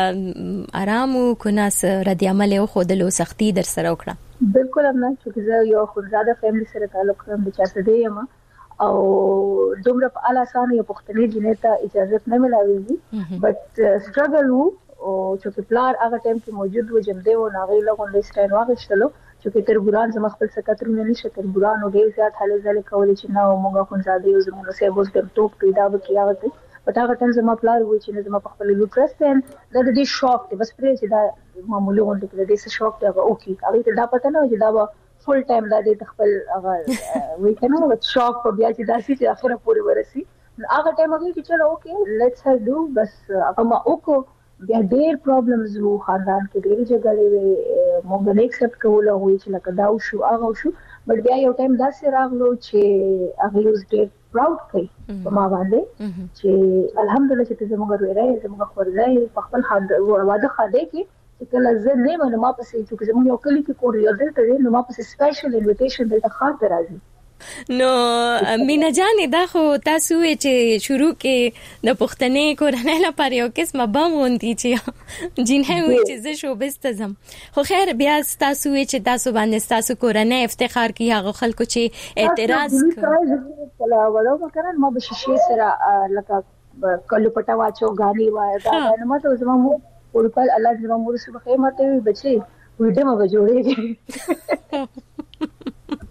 لکه آرام او کناس ردی عمل او خودلو سختی در سره وکړه؟ بالکل نه چې زه یو خودزاده فیملی سره تعلق لرم د 400 یم او دومره په اعلی سان یو پښتني جنې ته اجازه نه ملاويږي بٹ سټرګل وو او چې پلار هغه ټایم کې موجود و جمده و ناغي لغون لیسټاین واغشتلو چې تربوران زما خپل سکترونه نشه تربوران او ډیر زیات حاله ځل کولې چې نو موږ خو زاده یو زموږ سه بوز د ټوپ پیدا وکیاوته پټا غټن زما پلار و چې زما په خپل لوټرستن دا د دې شوق ته بس پرې چې دا معمولی غونډه کې د دې شوق ته اوکي هغه ته دا پته نه چې دا فول ټایم دا د خپل هغه وی کنه و شوق په بیا چې داسې چې اخره پورې ورسي هغه ټایم هغه چې چلو اوکي لیټس هر ډو بس هغه ما وکړو بیا ډېر پرابلمز وو خاندان کې ډېر جګړې وې موږ نه ایکسپټ کوله وې چې لکه دا شو هغه شو بٹ بیا یو ټایم داسې راغلو چې هغه یوز ډېر پراود کړي په ما باندې چې الحمدلله چې زموږ ورای زموږ خورځای په خپل واده خاده کې چې کله زه نه منم ما پسې چې زموږ یو کلی کې کور یو دلته نو ما پسې سپیشل انویټیشن دلته خاطر راځي. نو مینا جان دا خو تاسو چې شروع کې د پښتنې کورنۍ لپاره یو قسمه بم وندي چې جنه وي چې زه شوبز ته زم خو خیر بیا تاسو چې تاسو باندې تاسو کورنۍ افتخار کوي هغه خلکو چې اعتراض کله وړو وکړل ما به شیشه سره لکه کلو پټا واچو غالي وای دا نو ما ته زما ورکل الله دې مور سره خیر ماته بچي وډه ما به جوړېږي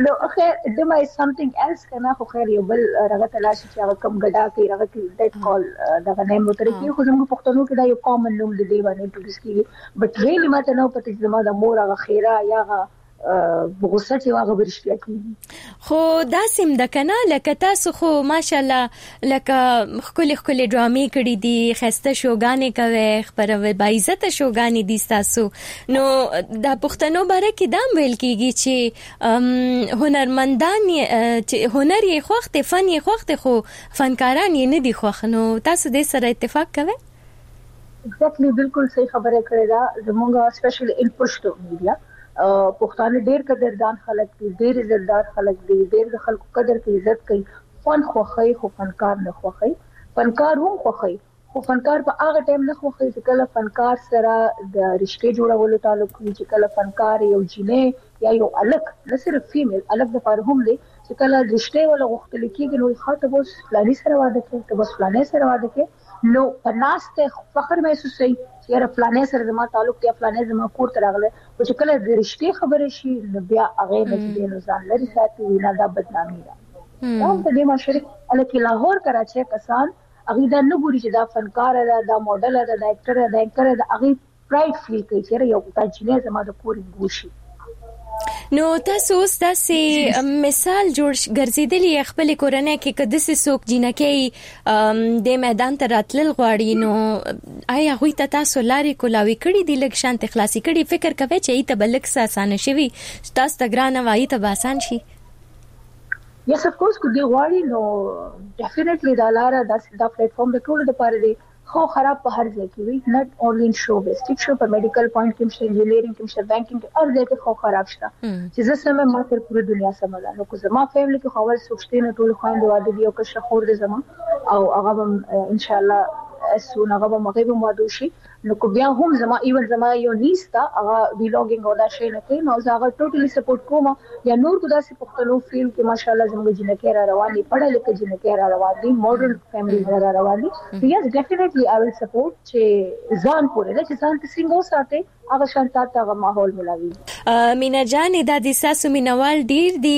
نو خیر دمه something else کنه خو خیر یو بل رغه تلاش چې هغه کم غډا کوي رغه کې ډیټ کال دا نه مو تر کې خو زموږ پښتنو کې دا یو کامن نوم دی باندې انټروډوس کیږي بټ ریلی ماته نو پته چې زما د مور هغه خیره یا بغوسه چې هغه ورشته کیږي خو دا سیم د کنه لکه تاسو خو ماشاالله لکه خپل ډرامې کړې دي خسته شوګانې کوي خبره با عزت شوګانې دي تاسو نو د پښتنو باره کې دا ویل کیږي چې هنرمندان چې هنر یې خوخته فن یې خوخته خو فنکاران یې نه دي خوخ نو تاسو دې سره اتفاق کوئ ایگزیکټلی بالکل صحیح خبره کړې ده زموږه سپیشلی ان پښتو میډیا پښتانه ډېر قدردان خلک دي ډېر عزتدار خلک دي ډېر د خلکو قدر کوي عزت کوي فن خوخی خو فنکار نه خوخی فنکار هم خوخی خو فنکار په هغه ټیم نه خوخی چې کله فنکار سره د رشتې جوړولو تعلق وي چې کله فنکار یو جینې یا یو الک نه صرف فیمیل الک د پاره هم دی چې کله رشتې ولا غوښتل کېږي نو خاطر بس فلانی سره واده کوي ته بس فلانی سره واده کوي نو پناسته فخر محسوسوي یاره فلانه سره زما تعلق یا فلانه زما کور ته راغله او چې کله د رشتې خبره شي بیا هغه نه دي ځان لري ساتي وینا دا بدنامي ده دا په دې معاشره الکه لاهور کراچي کسان هغه دا نه ګوري چې دا فنکار ده دا ماډل ده دا اکټر ده انکر ده هغه پرایډ فیل کوي چې یو تاجینه زما د کور ګوشي نو تاسو اوس داسې مثال جوړ ګرځیدلی خپل کورنۍ کې کده سې څوک جنکې د میدان ته راتلل غواړي نو آیا غوي ته تاسو لارې کولاوي کړې دي لکه شانت خلاصي کړي فکر کوي چې ایته بلک آسان شي تاسو ته ګرانه وایي ته آسان شي یس اف کورس کو دی غواړي نو ډیفینیټلی دا لار دا پلیټ فارم د ټول لپاره دی خو خراب په هر ځای کې وي نټ اونلی ان شو بیس ټیک شو په میډیکل پوینټ کې مشه انجینیرینګ کې مشه بانکینګ کې هر ځای کې خو خراب شته چې زه سم ما تر پوره دنیا سملا نو کو زما فیملی کې خبر سوچته نه ټول خويند واده دی او که شخور دي زما او هغه ان شاء الله اسونه هغه مغيب مواده شي نو کو بیا هم زما ایون زما یو نیستا هغه ویلوګینګ او دا شی نه کوي نو زه هغه ټوټلی سپورټ کوم یا نور کو داسې پختلو فیل کې ماشاءالله زموږ جنکه را رواني پړه لیکه جنکه را رواني ماډل فیملی را رواني یس ډیفینیټلی آی ویل سپورټ چې ځان پورې نه چې ځان ته څنګه وساته هغه شانته هغه ماحول ملاوي مینا جان د دې ساسو مینوال ډیر دی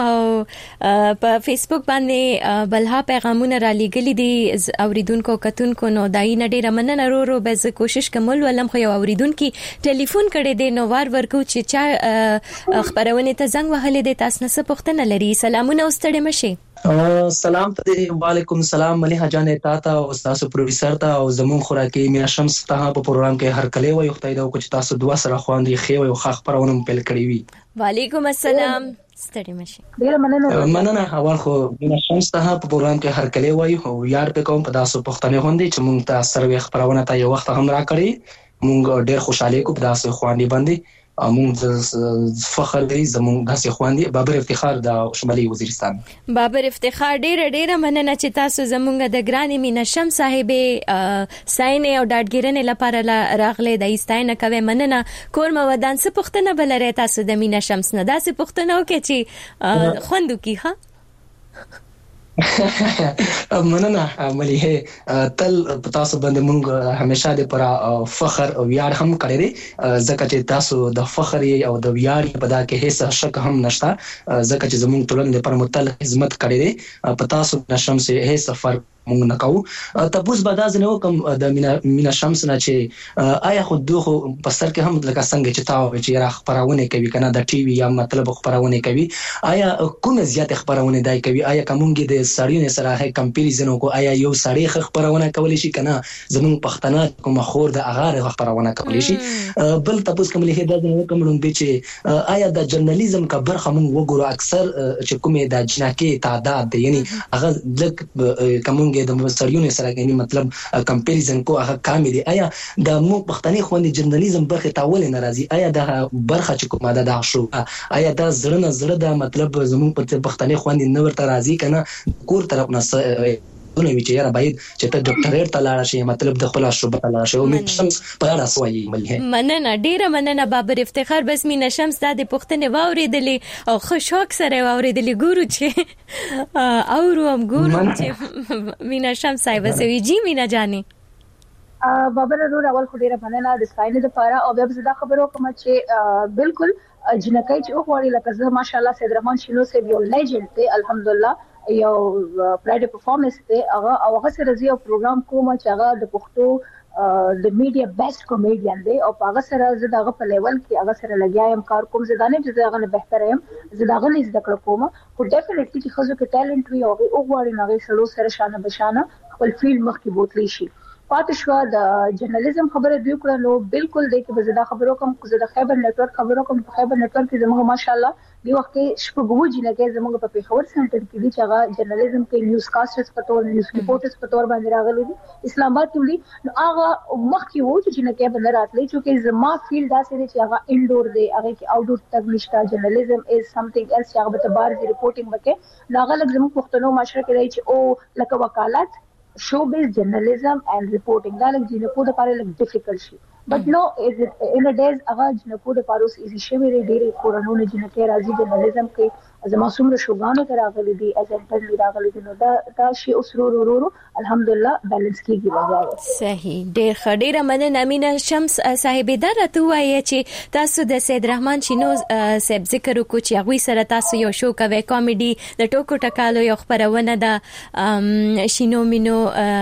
په فیسبوک باندې بلها پیغامونه را لګلې دي اوریدونکو کتونکو نو دای نه ډیر مننه ورو به ز کوشش کوم ولم خو یو اوریدونکو ټلیفون کړي دي نو ورکو چې چا خبرونه ته زنګ وهلې دي تاسو نه څه پوښتنه لري سلامونه واستړې مشه سلام ته وعلیکم السلام ملي حجانه تاته او تاسو پروفیسور ته او زمون خوراکي مینا شمس ته په پروګرام کې هر کله وي خدای دا کوم تاسو دوا سره خواندي خو یو خاخ پرونه پیل کړی وي وعلیکم السلام ستړي مشه ډیر مننه اول خو مینا شمس ته په پروګرام کې هر کله وي او یار په کوم په تاسو پښتنه هوندي چې مونږ ته سروي خبرونه ته یو وخت هم را کړی مونږ ډیر خوشاله کو په تاسو خواندي باندې مونږ فخر دی زمونږ داسې خواندي بابر افتخار د شمالي وزیرستان بابر افتخار ډیره مننه چې تاسو زمونږ د ګرانی مینا شم صاحبې ساين او ډاډګیرنې لپاره راغله د ایستاینه کوي مننه کور مو ودان څه پښتنه بلره تاسو د مینا شمس نه داسې پښتنه وکړي چې خوندو کی ها مننه مليحه تل تاسو باندې مونږ همیشه د پر فخر او ویاړ هم کړی ځکه چې تاسو د فخر او د ویاړ په دا کې هیڅ شک هم نشته ځکه چې زمونږ ټولنې پر متل خدمت کړی په تاسو نشم سه هیڅ فرق مونږ نه کوو تاسو به دا ځنه کوم د مینا شمس نه چې آیا خو دوه په سر کې هم لکه څنګه چې تاسو چې را خبرونه کوي کنه د ټي وي یا مطلب خبرونه کوي آیا کوم زیات خبرونه دای کوي آیا کومګي د سړیو سره هي کمپیریزن کو آیا یو سړی خبرونه کولی شي کنه زمون پښتنه کوم خور د اغار خبرونه کولی شي بل تاسو کوم له دا کوم لوم چې آیا د جرنالیزم کا برخه مونږ وګورو اکثر چې کومه د جنکه تعداد دی یعنی هغه لک کومګي د سړیو سره یعنی مطلب کمپیریزن کو هغه کامل دی آیا د مو پښتني خوندې جرنالیزم برخه تاول ناراضي آیا د برخه چې کومه ده شو آیا دا زړه د مطلب زمون پښتني خوندې نو ورته راضي کنه کور طرف نه نو وی چې یاره باید چې ته ډاکټریټ ته لاړ شې مطلب د خلاص شو ته لاړ شې او مینا شمس په اړه سوایي ملي مننه ډیره مننه بابر افتخار بس مینا شمس د پښتنې واوریدلې او خوشاک سره واوریدلې ګورو چې اورو هم ګورو چې مینا شمس صاحب سوي جی مینا جاني بابر ورو اول خو ډیره مننه د ساينس لپاره او بیا زه دا خبرو کوم چې بالکل جنکای چې وګوري لکه زه ماشاءالله سید رحمان شینو سه یو لیجند دی الحمدلله یو پرایډ پرفارمنس دی هغه سره زیو پروګرام کوم چې هغه د پښتو د میډیا بیسټ کامیډین دی او هغه سره زه دغه په لیول کې هغه سره لګیایم کار کوم زه دا نه چې هغه نه بهتر یم زه دغه نه زده کړم کوم خو ډیفینټلی چې خو کې ټالنت وي او وګوري نه سره سره شانه بشانه خپل فیلډ مخکې بوتلی شي پاتشوا د جرنالیزم خبره دی کړه نو بالکل د کې زه خبرو کوم زه د خیبر نتورک خبرو کوم په خیبر نتورک کې زموږ ماشاءالله دی وخت کې شپږ وجنه کې زموږ په پیښور سنټر کې دي چې هغه جرنالیزم کې نیوز کاسټرز په تور نیوز ریپورټرز په تور باندې راغلي دي اسلام آباد کې دي نو هغه مخکې وو چې نه کې بل راتلی چې زما فیلډ داسې دی چې هغه انډور دی هغه کې آوټډور تک نشته جرنالیزم از سمثینګ ایلس چې هغه به بار دی ریپورټینګ وکړي هغه لږ زموږ پښتنو معاشره کې دی چې او لکه وکالت show based journalism and reporting دا لږ جنکو د لپاره لږ ډیفیکلټ شي but no in a days هغه جنکو د لپاره اوس ایزی شوی دی ډېری کورونو جنکه راځي جرنالیزم کې زما څومره شوګانو ته راغلي دي ایجنټ راغلي دي نو دا شی اوس ورو الحمدلله بیلانس کیږي راځي صحیح ډېر خډيره مننه امینه شمس صاحب دا راته وایي چې تاسو د سید رحمان شینو صاحب ذکر وکړو چې هغه سره تاسو یو شو کوي کامیډي د ټوکو ټکالو یو خبرونه ده شینو مینو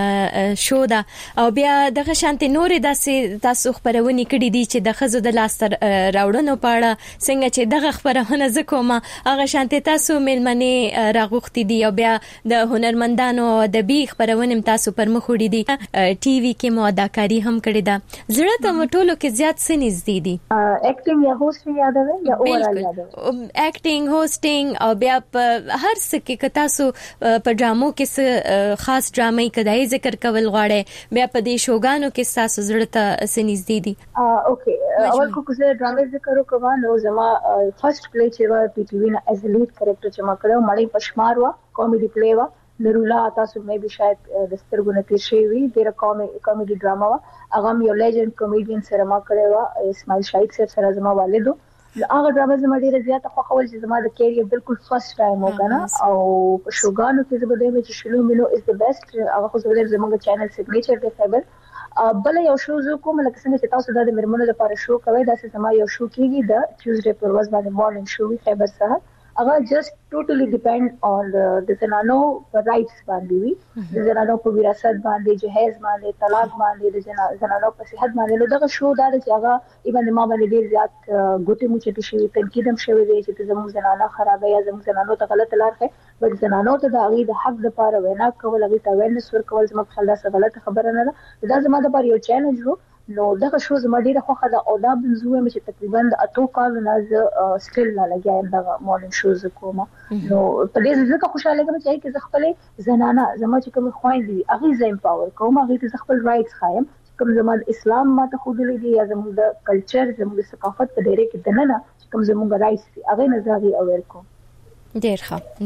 شو ده او بیا دغه شانتي نور داسې تاسو خبرونه کړې دي چې د خزو د لاستر راوړنو پاړه څنګه چې دغه خبرونه زکوما هغه ته تاسو ملمنه راغوختي دي او بیا د هنرمندانو د بي خبرونه تاسو پر مخ وړي دي ټي وي کې مو اداکاری هم کړې ده زړه ته مټولو کې زیات څه نږدې دي اکټینګ یا هوسټینګ یاد ده یا اورال یاد ده اکټینګ هوسټینګ او بیا هر څه کې تاسو په ډرامو کې خاص ډرامې کدای ذکر کول غواړي بیا په دې شوګانو کې تاسو زړه ته څه نږدې دي اوکې اول کو څه ډرامې ذکر وکړم نو زما فرست پلی چې وا پی ټي وی نه ایز لیډ کریکټر چې ما کړو مړی پشمار وا کامیډي پلی وا نرولا تاسو مې به شاید د سترګو نه تیر شي وي ډیره کامیډي ډراما وا هغه یو لیجند کامیډین سره ما کړو وا اسماعیل شایق سره زما والدو هغه ډراما زما ډیره زیاته خو خول چې زما د کیریئر بالکل فرست ټایم وکنه او شوګانو کې زما د چې شلو مینو از د بیسټ هغه خو زموږ چینل سیګنیچر دی خبر بل یو شو زه کوم لکه څنګه چې تاسو د مرمنو لپاره شو کوي دا چې زما یو شو کیږي د ټیوزډے پر ورځ باندې مارنینګ شو وی خبر سره هغه جست ټوټلی ډیپند اون د زنانو رائټس باندې وي د زنانو په وراثت باندې جهیز باندې طلاق باندې د زنانو په صحت باندې نو دغه شو دا چې هغه ایبن ما باندې ډیر زیات ګوتې موچې شي تنقید هم شوی دی چې زموږ زنانه خرابه یا زموږ زنانو ته غلط لار ښه بل زنانو ته د هغه د حق لپاره وینا کول هغه ته ویرنس ورکول زموږ خلاص غلط خبره نه ده دا زموږ لپاره یو چیلنج وو نو دغه شو زما ډیره خوخه ده او دا بنزوه مې چې تقریبا د اتو کالو نه سټیل لا لګایم دغه مورنینګ شوز کوم نو په دې ځکه خوشاله کوم چې زه خپل زنانه زما چې کوم خويندې دي هغه زه امپاور کوم هغه ته خپل رائټس خایم کوم زما اسلام ماته خو دې دي یا زموږ د کلچر زموږ ثقافت په ډیره کې دننه کوم زموږ رائټس هغه نظر اویر کوم ډیر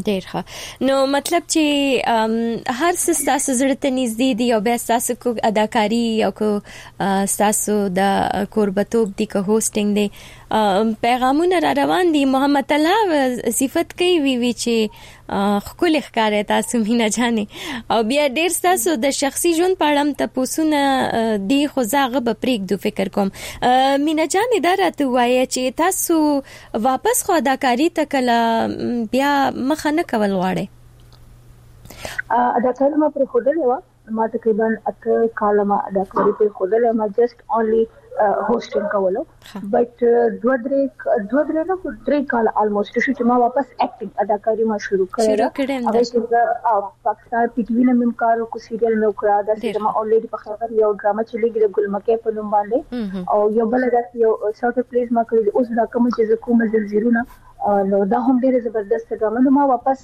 ښه نو مطلب چې هر څه تاسو زړه ته نږدې دي او بیا تاسو کو اداکاری او کو تاسو د کوربتوب دي کو هوسټینګ دي پیغامونه را روان دي محمد الله صفت کوي وی چې خپل ښکارې تاسو مینا جانې او بیا ډیر تاسو د شخصي ژوند په اړه ته پوښتنه دی خو زاغه به پریک دو فکر کوم مینا جانې دا راته وایي چې تاسو واپس خو اداکاری ته کله بیا مخه نه کول غواړي اداکاری ما پر خوده ما تقریبا 8 کاله ما اداکاری پر خوده ما جست اونلی هوسټینګ کولو بٹ دوه درې نه 3 کال الموست چې ما واپس اکټینګ اداکاری ما شروع کړم هغه چې پاکستان پی ټی وی نه مم کارو کو سیریل نو کړه دا چې ما اولریډي په خبر یو ډراما چلیږي د ګلمکه په نوم باندې او یو بل دا یو شارټ پلیز ما کړی اوس دا کوم چې کوم زلزلونه نو دا هم ډیره زبردست ډراما ما واپس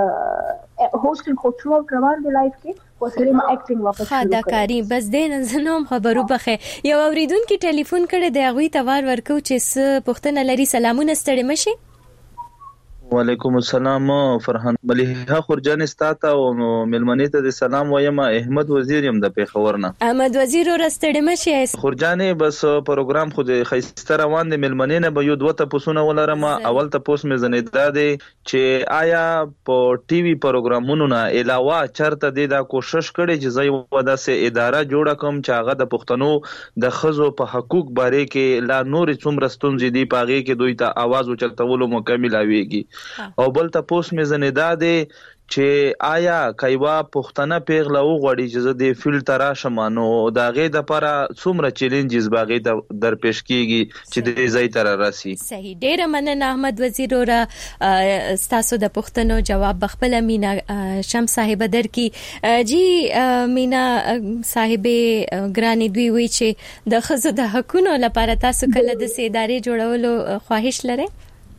هوسټینګ خو ټرو روان دی لایف کې وسره ما اکټینګ واپس شروع کړم اداکاری بس دین زنوم خبرو بخه یو اوریدونکو ټلیفون کړي دی غوي توار ورکو چې س پښتنه لري سلامونه ستړي مشي وعلیکم السلام فرحان مليحه خورجان استاته او ملمنې ته د سلام وایم. احمد وزیر يم د پیښور نه. احمد وزیر ورستړی مشه خورجانې بس پروګرام خو د خيسته روان د ملمنې نه به یو دوه تاسو ولرم. اول تاسو مې زنیدا دي چې آیا په ټي وي پروګرامونو نه علاوه چرته د کوشش کړي چې زوی ودا سه اداره جوړه کوم چې هغه د پښتنو د خزو په حقوق باره کې لا نور څومره ستونزې دي پاغي کې دوی ته आवाज اوچتولو مکمل اويږي. او بل تاسو مې زنیدا دي چې آیا کایوا پښتنه پیغله وغوړي چې د فلټر شمانو دا غي د لپاره څومره چیلنجز باغې در پیش کیږي چې د زی تر راسي. صحیح ډیره مننه احمد وزیر اور تاسو د پښتنو جواب بخپل مینا شم صاحب در کی جی مینا صاحب ګرانی دوی وی چې د خزو د حقونو لپاره تاسو کله د سیداري جوړولو خواهش لرئ؟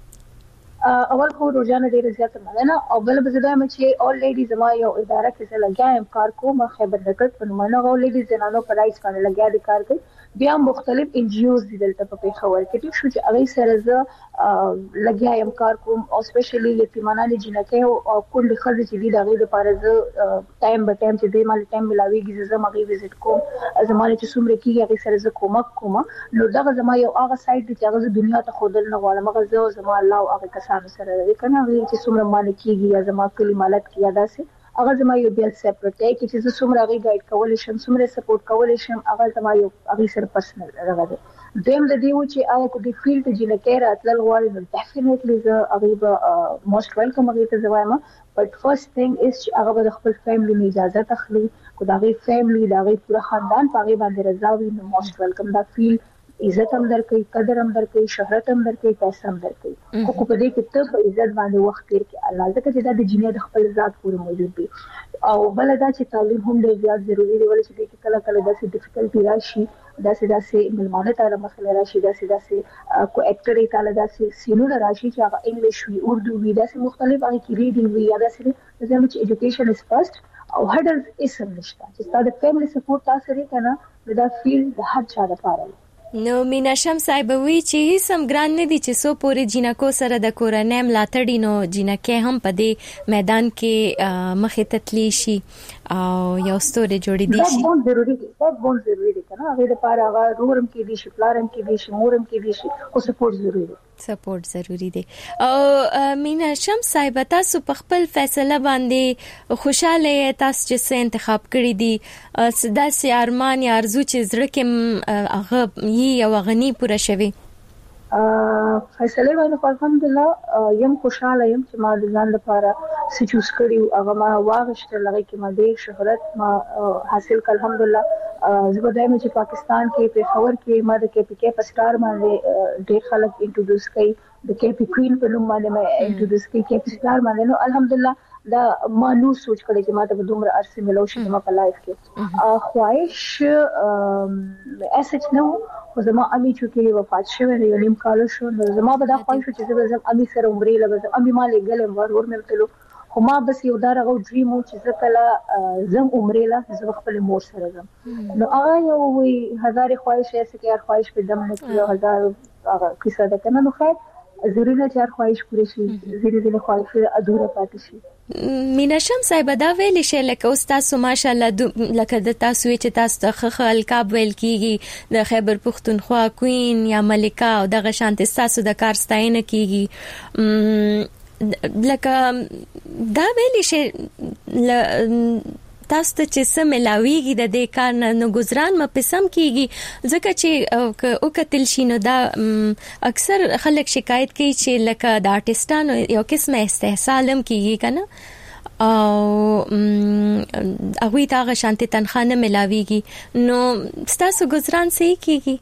اول خو روزانه ډیره زیاته مننه او بل به زه وایم چې اول لیډیز ما یو اداره کې څه لګایم کار کوم خیبر دکت په نومانه اول لیډیز زنانو په رایټس باندې لګیا دي کار کوي. بیا مختلف ان جی اوز دي دلته په پیښور کې چې شو چې هغه سره زه لګیایم کار کوم او سپیشلی یتیمانه جنکه او کله خزه چې دي دغه لپاره زه ټایم به ټایم چې د مال ټایم ملاويږي زه مغي وزټ کوم زمانه چې څومره کیږي هغه سره زه کومک کوم. نو دغه زما یو هغه سایت دی چې هغه دنیا ته خودل نه غواړم هغه زما الله او هغه کسانو سره دی کنه هغه چې څومره مال کیږي یا زما کلی مالک کیه داسې هغه زما یو بل سپریټ دی چې زه څومره غي گایډ کول شم څومره سپورټ کول شم هغه زما یو هغه سره پرسنل راغلی. دیم د دې و چې آیا کو د فیلډ جنکه راتل غواړي نو ډیفینیټلی زه هغه به موست ویلکم هغه ته زوایم. بٹ فرست ثینګ از چې هغه د خپل فیملی نه اجازه تخلي کو دا غي فیملی دا غي پورا خاندان پاغي باندې رضا وي نو موست ویلکم دا فیل عزت هم درکې قدر هم درکې شهرت هم درکې پیسې هم درکې خو په دې کې ته په عزت باندې وخت تیر کې الله ځکه چې دا د جنیا د خپل ذات پورې موجود دی. او بل دا چې تعلیم هم ډېر زیات ضروری دی ولې چې کله کله داسې ډیفیکلټي راشي داسې ملمانه تعالی مسله راشي داسې کو اکټر تعالی داسې سینو راشي چې هغه انګلیش وی اردو وی داسې مختلف هغه کې ریډینګ وی یا داسې زموږ چې ایجوکیشن از فرست او هډلز اسم نشته چې ستاسو د فیملی سپورټ تاسو لري کنه دا فیل د هر چا لپاره. نو مینا شم صاحب وی چې سم ګران نه دي چې سو پورې جنکو سره د کورنۍ ملاتړي نو جنکه هم په دې میدان کې مخې تتلی شي او یو ستوري جوړې دي شي. دا بون ضروري دي کنه هغه لپاره هغه رورم کې دي شي پلارم کې دي شي مورم کې دي شي او سپورټ ضروري دي. سپورټ ضروری دی. او مینا شم صاحب تاسو په خپل فیصله باندې خوشاله تاسو چې انتخاب کړی دي صدا سي ارمان یا ارزو چې زړه کې هغه یو غنی پوره شوی فیصله باندې الحمدلله یم خوشاله یم چې ما د ځان لپاره څه چوز کړی هغه ما واغشته لږه کې ما ډېر شهرت ما حاصل کړ الحمدلله. زه به دایم چې پاکستان کې پیښور کې ما د کې پی کې پسټار باندې ډېر خلک انټروډوس کړي د کې پی کوین په نوم باندې ما انټروډوس کړي کې پسټار باندې نو الحمدلله دا ما نو سوچ کړی چې ما ته دومره عرصه ملو شي ما په لایف کې خواهش اساس نو خو زما امي چې وفات شوه یو نیم کال شو نو زما به دا خواهش چې زه امي سره عمرې لګم امي ما لګلم ور مې تلو خو ما بس یو دغه ډریم چې زه کله زم عمرې لا زه خپل مور سره زم نو هغه یو وی هزار خواهش یې چې هر خواهش په دم نه کیو هزار هغه کیسه ده کنه نو خیر ضروري نه چې هر خواهش پوره شي ځینې خواهش ادوره پاتې شي. مینا شم صاحب دا ویل شي لکه استاد ماشاءالله لکه د تاسو چې تاسو ته خلکاب ویل کیږي د خیبر پختونخوا کوین یا ملکه او دغه شانت تاسو د کار ستاینه کیږي لکه دا ویل شي تاسو ته چې سم ملاويږي د دې کار نه گزاران م پسم کیږي ځکه چې او کتل شینو دا اکثر خلک شکایت کوي چې لکه د آرټستانو یو قسمه استحصالم کیږي کنه او هغه ته شانتي تنخواه نه ملاويږي نو تاسو گزاران صحیح کیږي.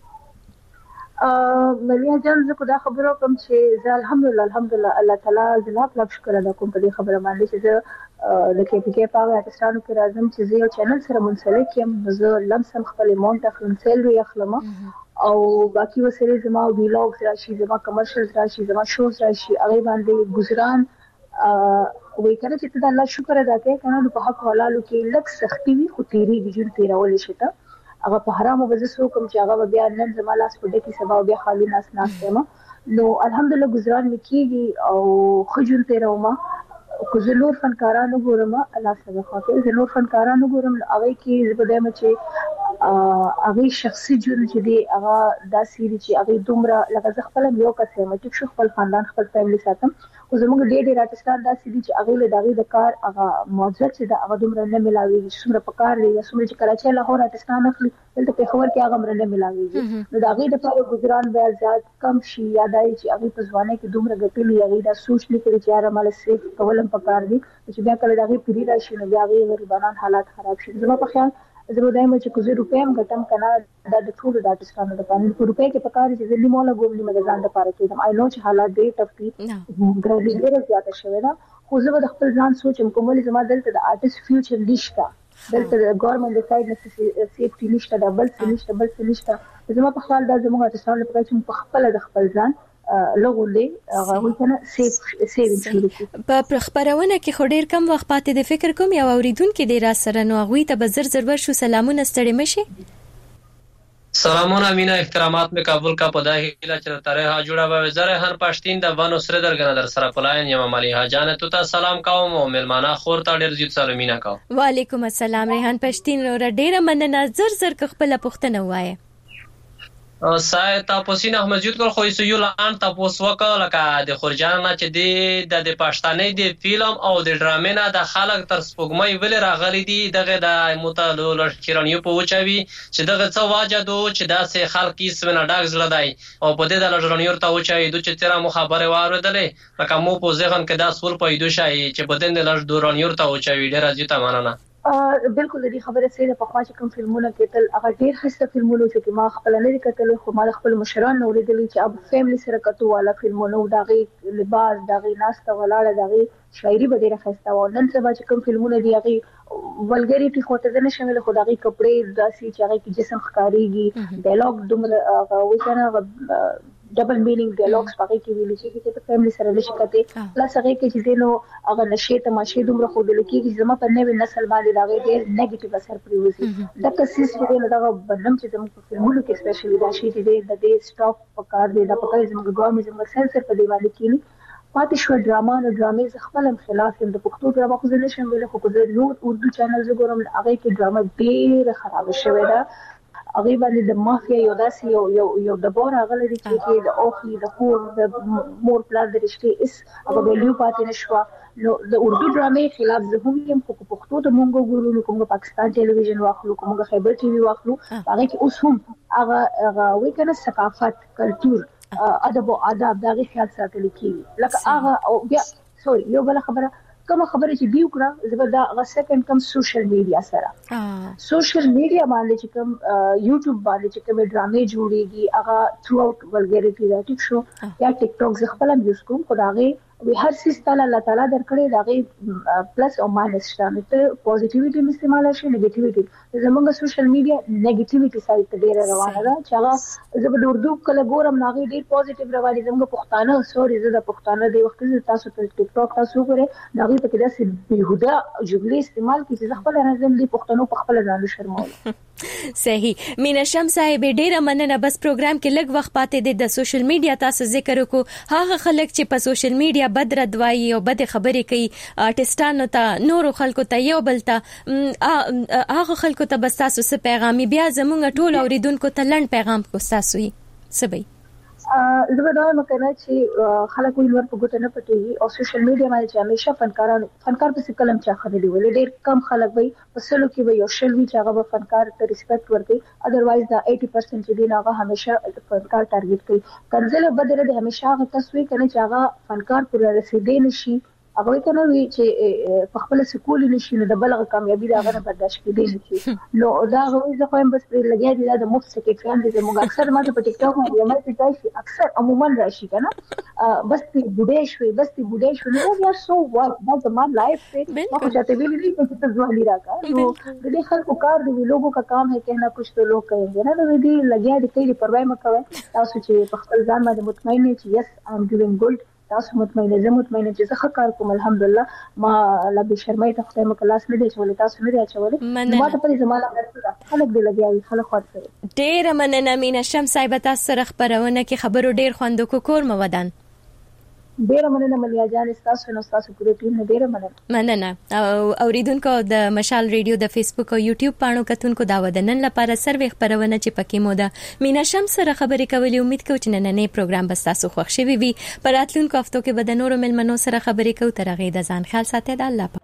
مليا جان زه کو دا خبرو کوم چې زه الحمدلله الله تعالی زلا شکر ادا کوم په دې خبره باندې چې زه د کې پی کې پاوه پاکستانو کې راځم چې زه یو چینل سره منسلک یم زه لمسم خپل مونټ اخلم سیلری اخلم او باقي وسره زما ویلاګز راشي زما کمرشلز راشي زما شوز راشي هغه باندې گزاران وې کړه چې ته الله شکر ادا کوي کنه په حق حلالو کې لږ سختي وي خو تیری ویژن تیرول شي ته هغه په حرامو وځو کوم چې هغه بیا نن زما لاس په دې کې سبا بیا خالی ناس ناشته ما نو الحمدلله گزاران میکیږي او خجل ته روما کو زلور فنکارانو ګورم الله سبحانه خاطر زلور فنکارانو ګورم هغه کې زبدم چې هغه شخصي جون چې دی هغه داسې چې هغه دومره لکه خپل یو کسه مټ شو خپل خاندان خپل فیملی ساتم خو زموږ ډېر آرټستان داسې دي چې هغه له دغه د کار هغه موجود چې د هغه دومره نه ملاوي څومره په کار دی څومره چې کراچۍ لاهور آرټستان اخلي دلته په خبر کې هغه مر نه ملاوي نو دغه د پاره ګزاران بیا زیات کم شي یادای چې هغه په ځوانه کې دومره ګټلې هغه دا سوچ لیکل چې یاره مال سیف کولم په کار دي چې بیا کله دغه پیری راشي نو بیا هغه غریبانان حالات خراب شي زما په خیال زه وایم چې کوزه روپیم ګټم کنه د ټول د آرټستانو د پانی په روپې کې په کار چې زلي مولا ګوملي مګزان د پاره کېدم آی نو چې حالات ډېر ټفي ګرځي ډېر زیاته شوی دا خو زه د خپل ځان سوچم کومل زما دلته د آرټست فیوچر نشته دلته د ګورنمنت د سایډ نه سیفټی نشته ډبل نشته زما په خیال دا زموږ آرټستانو لپاره چې په خپل د خپل ځان لغولې هغه کنه سیف شروع په خبرونه کې خډیر کم وخت پاتې د فکر کوم یا اوریدونکو د را سره نو غوي ته بزر زر شو سلامونه ستړي مشي سلامونه مینا احترامات میں کابل کا پدا ہیلا چلتا رہا جوڑا با وزار ہن پاشتین د بانو سره درګنه در سره پلاین یم مالی حاجان ته تا سلام کوم او ملمانا خور تا ډیر زیات سلامونه کو وعلیکم السلام ریحان پاشتین اور ډیر مننه زر خپل پختنه وایي سای تاسو نه مسجد کول خو یو لان تاسو وکړه لکه د خورجان نه چې د پښتانه د فلم او د ډرامې نه د خلک تر سپوږمۍ ول راغلي دي دغه د متعلق چیرانیو په وچوي چې دغه څه واجدو چې داسې خلک یې سمنه ډاګ زړه دی او په دې د لړنیو ته وچوي د چې تیرا مخابره واردلې لکه مو په ځخن کې دا سول پیدا شي چې بدن د لړنیو ته وچوي ډیر ازیته ماننه بالکل دې خبره سره په خوا چې کوم فلمونه کېدل هغه ډېر خسته فلمونه چې ما خپل نه کتل خو ما خپل مشران نو لیدل چې اب فیملی سره کتو والا فلمونه داغي لباس داغي ناسته ولاړه داغي شاعري به ډېر خسته و نن سبا چې کوم فلمونه دی هغه ولګریټي خو ته نه شامل خو داغي کپڑے داسي چې هغه کې جسم ښکاریږي ډایلاګ دومره وښنه ډبل مینینګ ډایلاګز پکې کې ویل شي چې په فیملی سره لشي کته پلس هغه کې چې نو هغه نشه تماشې دومره خو د لکی چې زما په نوې نسل باندې دا ډېر نیگیټیو اثر پریوزي دا کسیس چې نو دا بنم چې زموږ په فلمونو کې سپیشلی دا شي چې د سټاپ پکار دی دا پکې زموږ ګورمنټ زموږ سنسر په دیوال کې پاتې شو ډراما او ډرامې خپل خلاف د پښتو ډراما خو نه شم ویل خو د نور اردو چینل زګورم هغه کې ډراما ډېر خراب شوی دا هغه باندې د مافیا یو داسې یو د بور هغه لري چې د اوخي د کور د مور پلان د رښتې اس هغه ویلیو پاتې نشو نو د اردو ډرامې خلاف زه هم یم خو پښتو د مونږ ګورو کوم پاکستان ټلویزیون واخلو کوم خیبر ټي وي واخلو هغه کې اوس هم هغه وی کنه ثقافت کلچر ادب او آداب دغه خیال ساتل کیږي لکه هغه بیا سوري یو بل خبره کوم خبره چې دی وکړه زبردا هغه سکند کم سوشل میډیا سره سوشل میډیا باندې چې کوم یوټیوب باندې چې کوم ډرامې جوړيږي هغه تھرو اوټ ولګریټي دا ټیک شو یا ټیک ټاک زه خپل یوز کوم خدای وی هر څه تعالی الله تعالی درکړي داغه پلس او ماینس شته ته پوزټیویټي استعمال شي نیگیټیویټي زموږ سوشل میډیا نیگیټیویټي سایت ته ډیره روانه ده چې هغه زبر د اردو کله ګورم ناغي ډیر پوزټیو رواني زموږ پښتانه سوري زه د پښتانه دی وخت تاسو ته ټیک ټاک تاسو غره ناغي په کې داسې بیهوده جملې استعمال کیږي چې خپل راځم دی پښتنو په خپل ځان شرمول صحیح مینا شم صاحب ډیره مننه بس پروګرام کې لږ وخت پاتې دی د سوشل میډیا تاسو ذکر وکړو هغه خلک چې په سوشل میډیا بد ردوایي او بد خبرې کوي آرټستانو ته نورو خلکو ته یو بل ته هغه خلکو ته بس تاسو څه پیغامي بیا زموږ ټول اوریدونکو ته لړن پیغام کو تاسو یې سبي زه دا مکنه چې خلک ویل ور په ګوته نه پټي او سوشل میډیا باندې چې همیشه فنکار په کلم چا خبرې ویل ډېر کم خلک وي په سلو کې وي او شل وی چې هغه فنکار ته ریسپیکټ ورکړي اذروایز دا 80% چې دی هغه همیشه فنکار ټارګټ کوي کنځله بدره د همیشه هغه تسوي کنه چې هغه فنکار پر رسیدې نشي هغه کنه وی چې په خپل سکول نشي نو د بلغه کامیابی دا غره برداشت کېدی نشي نو دا غوي زه خو هم بس لګیا دي دا مفت کې فهم دي موږ اکثر ما په ټیک ټاک باندې ما ته تاسو اکثر عموما راشي کنه بس تی بوډې شوي نو یا سو وات دا زموږ لایف سے ما خو چاته ویلي دي چې تاسو ځوالي راکا نو د دې خلکو کار دی لوګو کا کام ہے کہنا کچھ تو لوگ کہیں نه نو دې لګیا دي کلی پروايي مکوي تاسو چې په خپل ځان باندې مطمئن یې چې یس آی ام ډوینګ ګډ تاسو مطمئنه زه مطمئنه چې زه ښه کار کوم الحمدلله ما لا به شرمای ته خدای مکلاس نه دی چولې تاسو نه دی چولې ما ته په زمانه راځي خلک دی لګیاوي خلک خاط کوي ډېر مننه مینا شم صاحب تاسو سره خبرونه کې خبرو ډېر خوند کو کور مو ودان ډیره مننه ملیا جان تاسو نو تاسو پوره ټیم ډیره مننه او اوریدونکو د مشال ریډیو د فیسبوک او یوټیوب پاڼو کتونکو دا ودنن لپاره سروي خبرونه چې پکې مو د مینا شم سره خبرې کولې امید کوم چې نننې پروګرام به تاسو خوښ شي وي پر راتلونکو هفتو کې به د نورو ملمنو سره خبرې کوو تر هغه د ځان خیال ساتئ د الله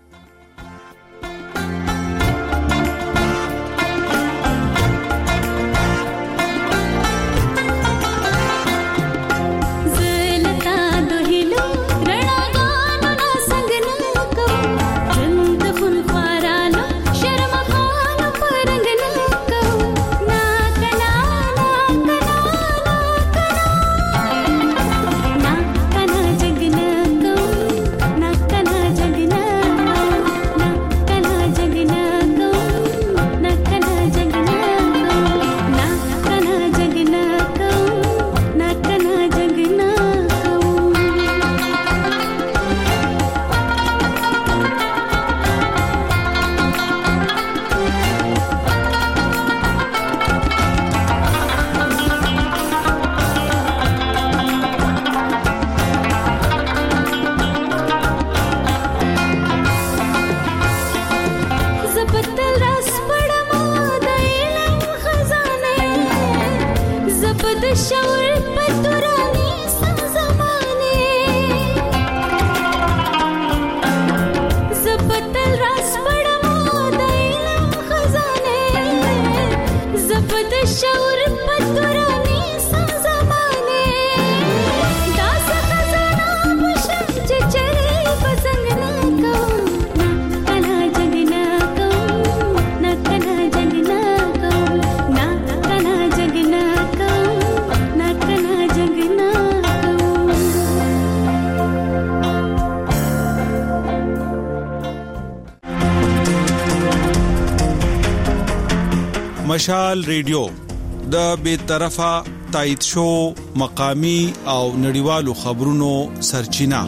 مشال ریډیو د بیطرفه تایید شو مقامی او نړیوالو خبرونو سرچینه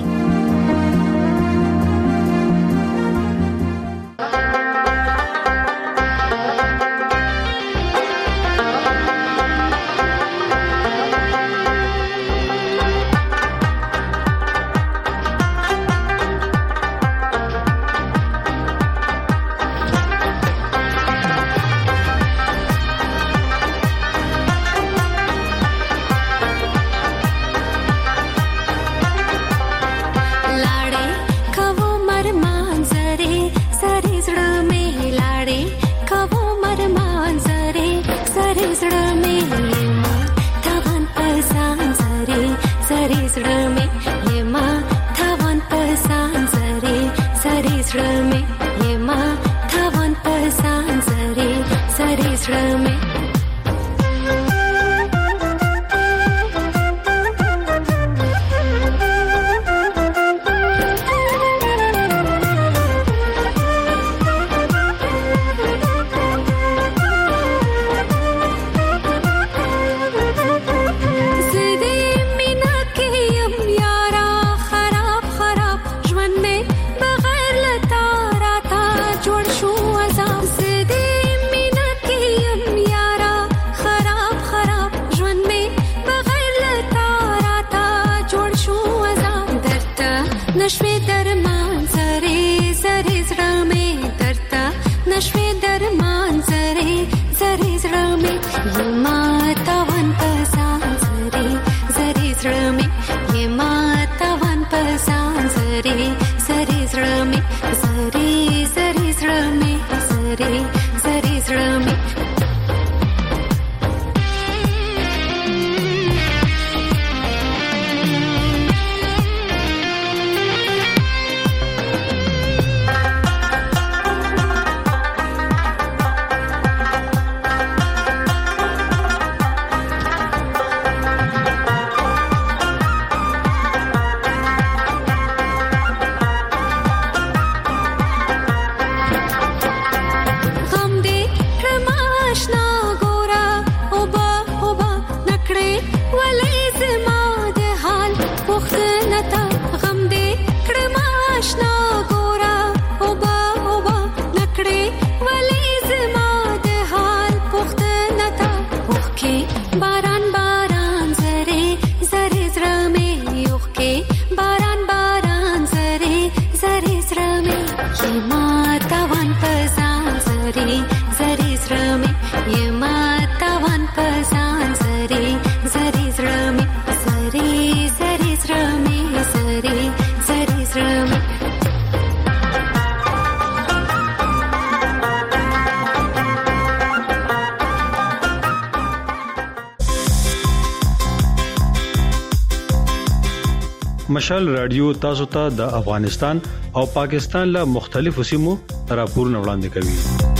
مشال رادیو تاسو ته د افغانستان او پاکستان له مختلفو سیمو راپورونه وړاندې کوي.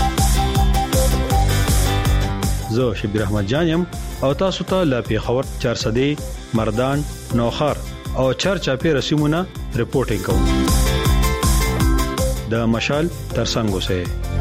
زه شبیر احمد جانم او تاسو ته له پیښور 400 مردان نوخار او چرچاپی رسیمونه رپورټینګ کوم. د مشال ترڅنګ اوسئ.